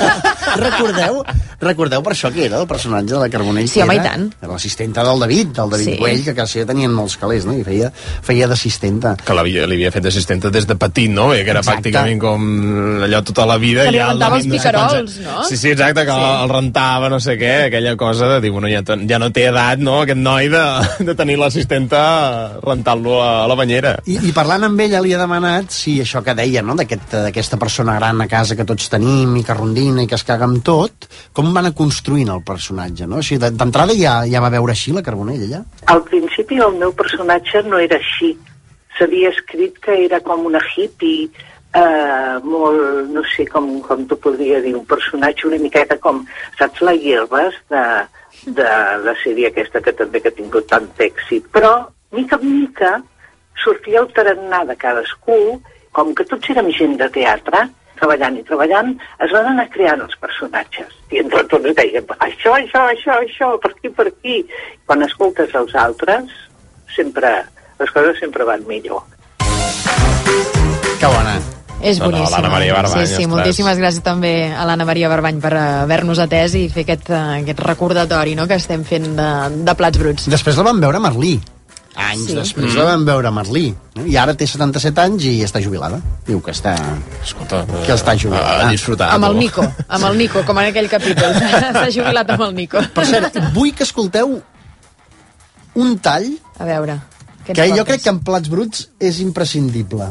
Recordeu per això que era el personatge de la Carbonell? Sí, home, i tant. Era l'assistenta del David Güell, que quasi ja tenien molts calés, no? I feia d'assistenta. Que li havia fet d'assistenta des de petit, no? Que era pràcticament com allò tota la vida. Que li rentava els picarols, no? Sí, exacte, que el rentava, no sé què, aquella cosa de dir, bueno, ja no té edat, no?, aquest noi de tenir l'assistenta rentant-lo a la banyera. I parlant amb ella li ha demanat si això que deia, no?, d'aquesta persona gran a casa que tots tenim i que rondina i que es caga amb tot, com van a construint el personatge, no? Així, d'entrada ja va veure així la Carbonell, ella? Al principi el meu personatge no era així. S'havia escrit que era com una hippie, molt, no sé com t'ho podria dir, un personatge una miqueta com, saps, la Hierbas de la sèrie aquesta que també ha tingut tant èxit. Però, mica en mica, sortia el tarannà de cadascú, com que tots érem gent de teatre, treballant, es van anar creant els personatges. I entre tots deien, això, per aquí. Quan escoltes els altres, les coses sempre van millor. Que bona. És boníssima. L'Anna Maria Barbany. Sí, moltíssimes gràcies també a l'Anna Maria Barbany per haver-nos atès i fer aquest recordatori, no?, que estem fent de Plats Bruts. Després la vam veure a Merlí. Anys després la vam veure a Merlí. I ara té 77 anys i està jubilada. Diu que està... Escolta, que està jubilada. A disfrutar. Amb el Nico, com en aquell capítol. S'ha jubilat amb el Nico. Per cert, vull que escolteu un tall... A veure... que jo crec que en Plats Bruts és imprescindible.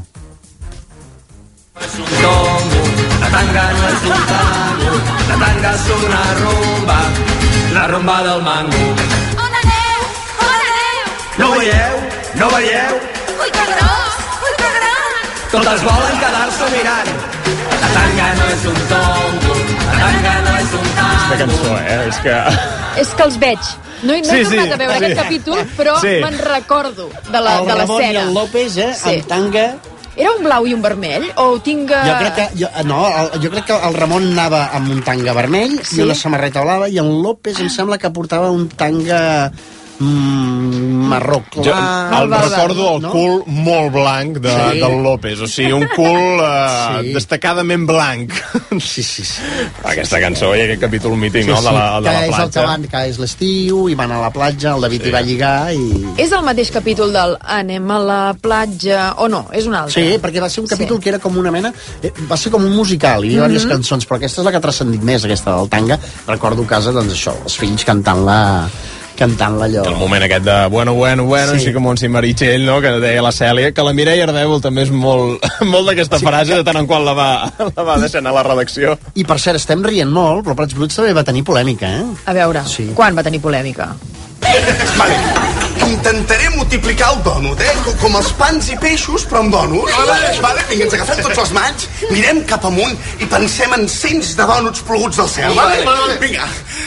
És un tongo, la tanga no és un tango, la tanga és una rumba, la rumba del mango. On aneu? On aneu? No veieu? No veieu? Ui, que gros! Ui, que gran! Totes volen quedar-se mirant. La tanga no és un tongo, la tanga no és un tango. Aquesta cançó, és que... És que els veig. No he tornat a veure aquest capítol, però me'n recordo de l'escena. El Ramon i el López, amb tanga... Era un blau i un vermell? O ho tinc... Jo crec que el Ramon anava amb un tanga vermell i una samarreta blava, i el López em sembla que portava un tanga marró clar. El recordo el cul molt blanc del López, o sigui, un cul destacadament blanc. Sí. Aquesta cançó i aquest capítol mític, no?, de la platja. Que és l'estiu i van a la platja, el David hi va lligar i... És el mateix capítol del anem a la platja, o no? És un altre? Sí, perquè va ser un capítol que era com una mena... Va ser com un musical, hi havia diverses cançons, però aquesta és la que ha transcendit més, aquesta del tanga. Recordo a casa, doncs això, els fills cantant-la allò. El moment aquest de bueno, així com un Meritxell, no?, que deia la Cèlia, que la Mireia Ardèvol també és molt d'aquesta frase, de tant en quant la va deixant a la redacció. I per cert, estem rient molt, però Plats Bruts també va tenir polèmica, A veure, quan va tenir polèmica? Vale. Intentaré multiplicar el dònut, com els pans i peixos, però amb dònuts. Vale? Vinga, ens agafem tots les mans, mirem cap amunt i pensem en cents de dònuts ploguts del cel. Vale? Vinga.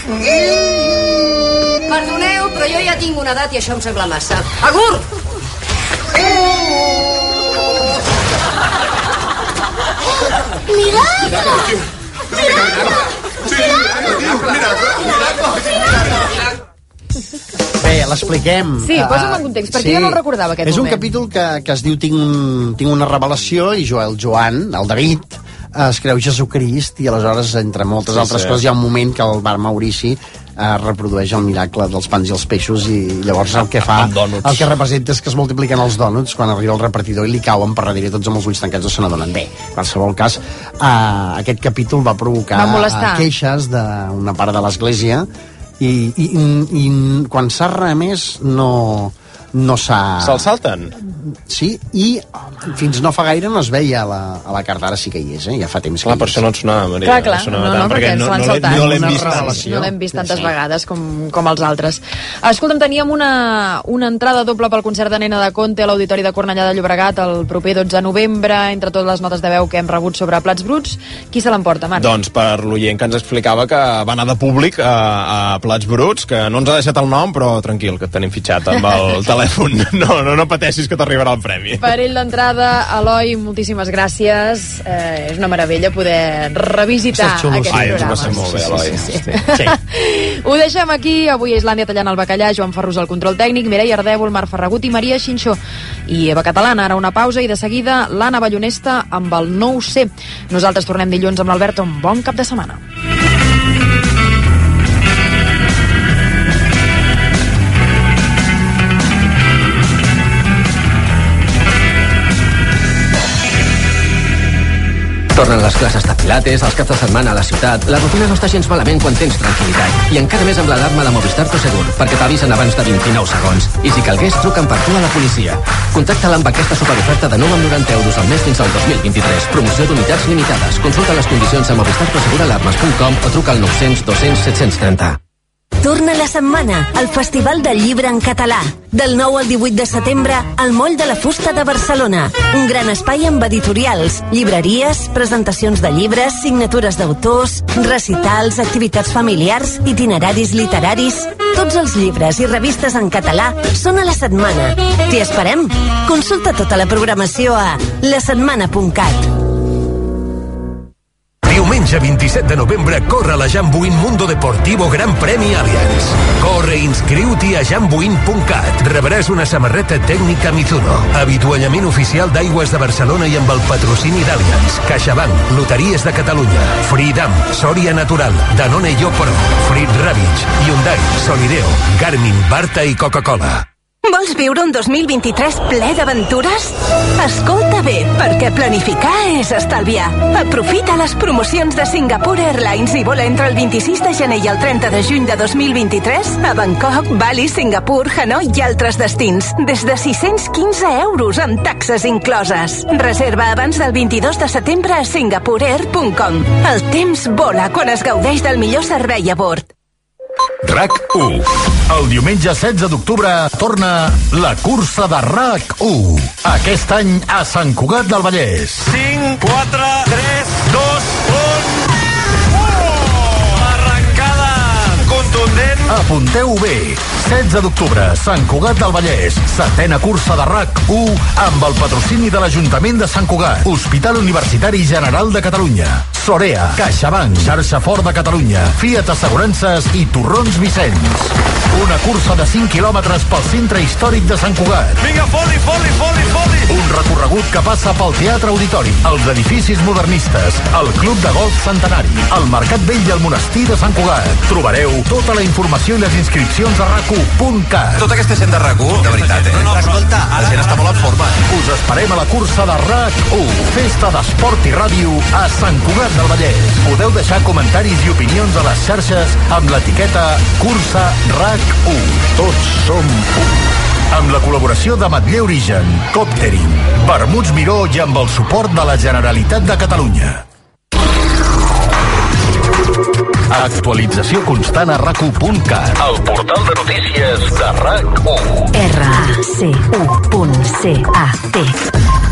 Perdoneu, però jo ja tinc una edat i això em sembla massa. Agur! Miracle! Bé, l'expliquem. Sí, posa'm en context, perquè jo no el recordava aquest moment. És un capítol que es diu Tinc una revelació, i el Joan, el David, es creu Jesucrist, i aleshores, entre moltes altres coses, hi ha un moment que el bar Maurici reprodueix el miracle dels pans i els peixos, i llavors el que fa, el que representa és que es multipliquen els dònuts quan arriba el repartidor i li cauen per darrere tots amb els ulls tancats, o se n'adonen. Bé, en qualsevol cas, aquest capítol va provocar queixes d'una part de l'església, i quan s'ha remès no s'ha... Se'l salten? Sí, i fins no fa gaire no es veia a la carta, ara sí que hi és, ja fa temps que hi és. Per això no et sonava, Maria. Clar, perquè no l'hem vist tant. No l'hem vist tantes vegades com els altres. Escolta'm, teníem una entrada doble pel concert de Nena de Conte a l'Auditori de Cornellà de Llobregat el proper 12 de novembre, entre totes les notes de veu que hem rebut sobre Plats Bruts. Qui se l'emporta, Marc? Doncs per l'oient que ens explicava que va anar de públic a Plats Bruts, que no ens ha deixat el nom, però tranquil, que et tenim fitxat amb el telèfon. No pateixis que t'arribarà el premi. Per ell d'entrada, Eloi, moltíssimes gràcies. És una meravella poder revisitar aquests programes. Ens va ser molt bé, Eloi. Sí. Ho deixem aquí. Avui a Islàndia tallant el bacallà, Joan Ferrus al control tècnic, Mireia Ardèvol, Marc Ferragut i Maria Xinxó. I Eva Catalana, ara una pausa i de seguida l'Anna Ballonesta amb el 9C. Nosaltres tornem dilluns amb l'Alberto. Un bon cap de setmana. Tornen les classes de pilates, els caps de setmana a la ciutat. La rutina no està gens malament quan tens tranquil·litat. I encara més amb l'alarma de Movistar Prosegur, perquè t'avisen abans de 29 segons. I si calgués, truquen per tu a la policia. Contacta-la amb aquesta superoferta de 9,90 € al mes fins al 2023. Promoció d'unitats limitades. Consulta les condicions a movistarproseguralarmes.com o truca al 900 200 730. Torna la setmana al Festival del Llibre en Català. Del 9 al 18 de setembre, al Moll de la Fusta de Barcelona. Un gran espai amb editorials, llibreries, presentacions de llibres, signatures d'autors, recitals, activitats familiars, itineraris literaris... Tots els llibres i revistes en català són a la setmana. T'hi esperem. Consulta tota la programació a lasetmana.cat. Diumenge 27 de novembre corre la Jambuin Mundo Deportivo Gran Premi Allianz. Corre i inscriu-t'hi a jambuin.cat. Rebràs una samarreta tècnica Mizuno, avituallament oficial d'Aigües de Barcelona i amb el patrocini d'Allianz, CaixaBank, Loteries de Catalunya, Freedom, Soria Natural, Danone Yo Pro, Frit Ravitch, Hyundai, Solideo, Garmin, Barta i Coca-Cola. Vols viure un 2023 ple d'aventures? Escolta bé, perquè planificar és estalviar. Aprofita les promocions de Singapore Airlines i vola entre el 26 de gener i el 30 de juny de 2023 a Bangkok, Bali, Singapur, Hanoi i altres destins. Des de 615 euros amb taxes incloses. Reserva abans del 22 de setembre a singaporeair.com. El temps vola quan es gaudeix del millor servei a bord. RAC1. El diumenge 16 d'octubre torna la cursa de RAC1. Aquest any a Sant Cugat del Vallès. 5, 4, 3, 2, 1... Arrencada contundent. Apunteu bé. 16 d'octubre, Sant Cugat del Vallès. 7ª cursa de RAC1 amb el patrocini de l'Ajuntament de Sant Cugat, Hospital Universitari General de Catalunya, Sorea, CaixaBank, Xarxa Fort de Catalunya, Fiat Assegurances i Torrons Vicenç. Una cursa de 5 quilòmetres pel centre històric de Sant Cugat. Vinga, foli, foli, foli, foli! Un recorregut que passa pel Teatre Auditori, els edificis modernistes, el Club de Golf Centenari, el Mercat Vell i el Monestir de Sant Cugat. Trobareu tota la informació i les inscripcions a RAC1.cat. Tota aquesta gent de RAC1, de veritat, No, escolta, la gent està molt en forma. Us esperem a la cursa de RAC1, festa d'esport i ràdio a Sant Cugat del Vallès. Podeu deixar comentaris i opinions a les xarxes amb l'etiqueta Cursa RAC1. Tots som un. Amb la col·laboració de Matller Origen, Coptering, Vermuts Miró i amb el suport de la Generalitat de Catalunya. Actualització constant a RAC1.cat, el portal de notícies de RAC1. RAC1.cat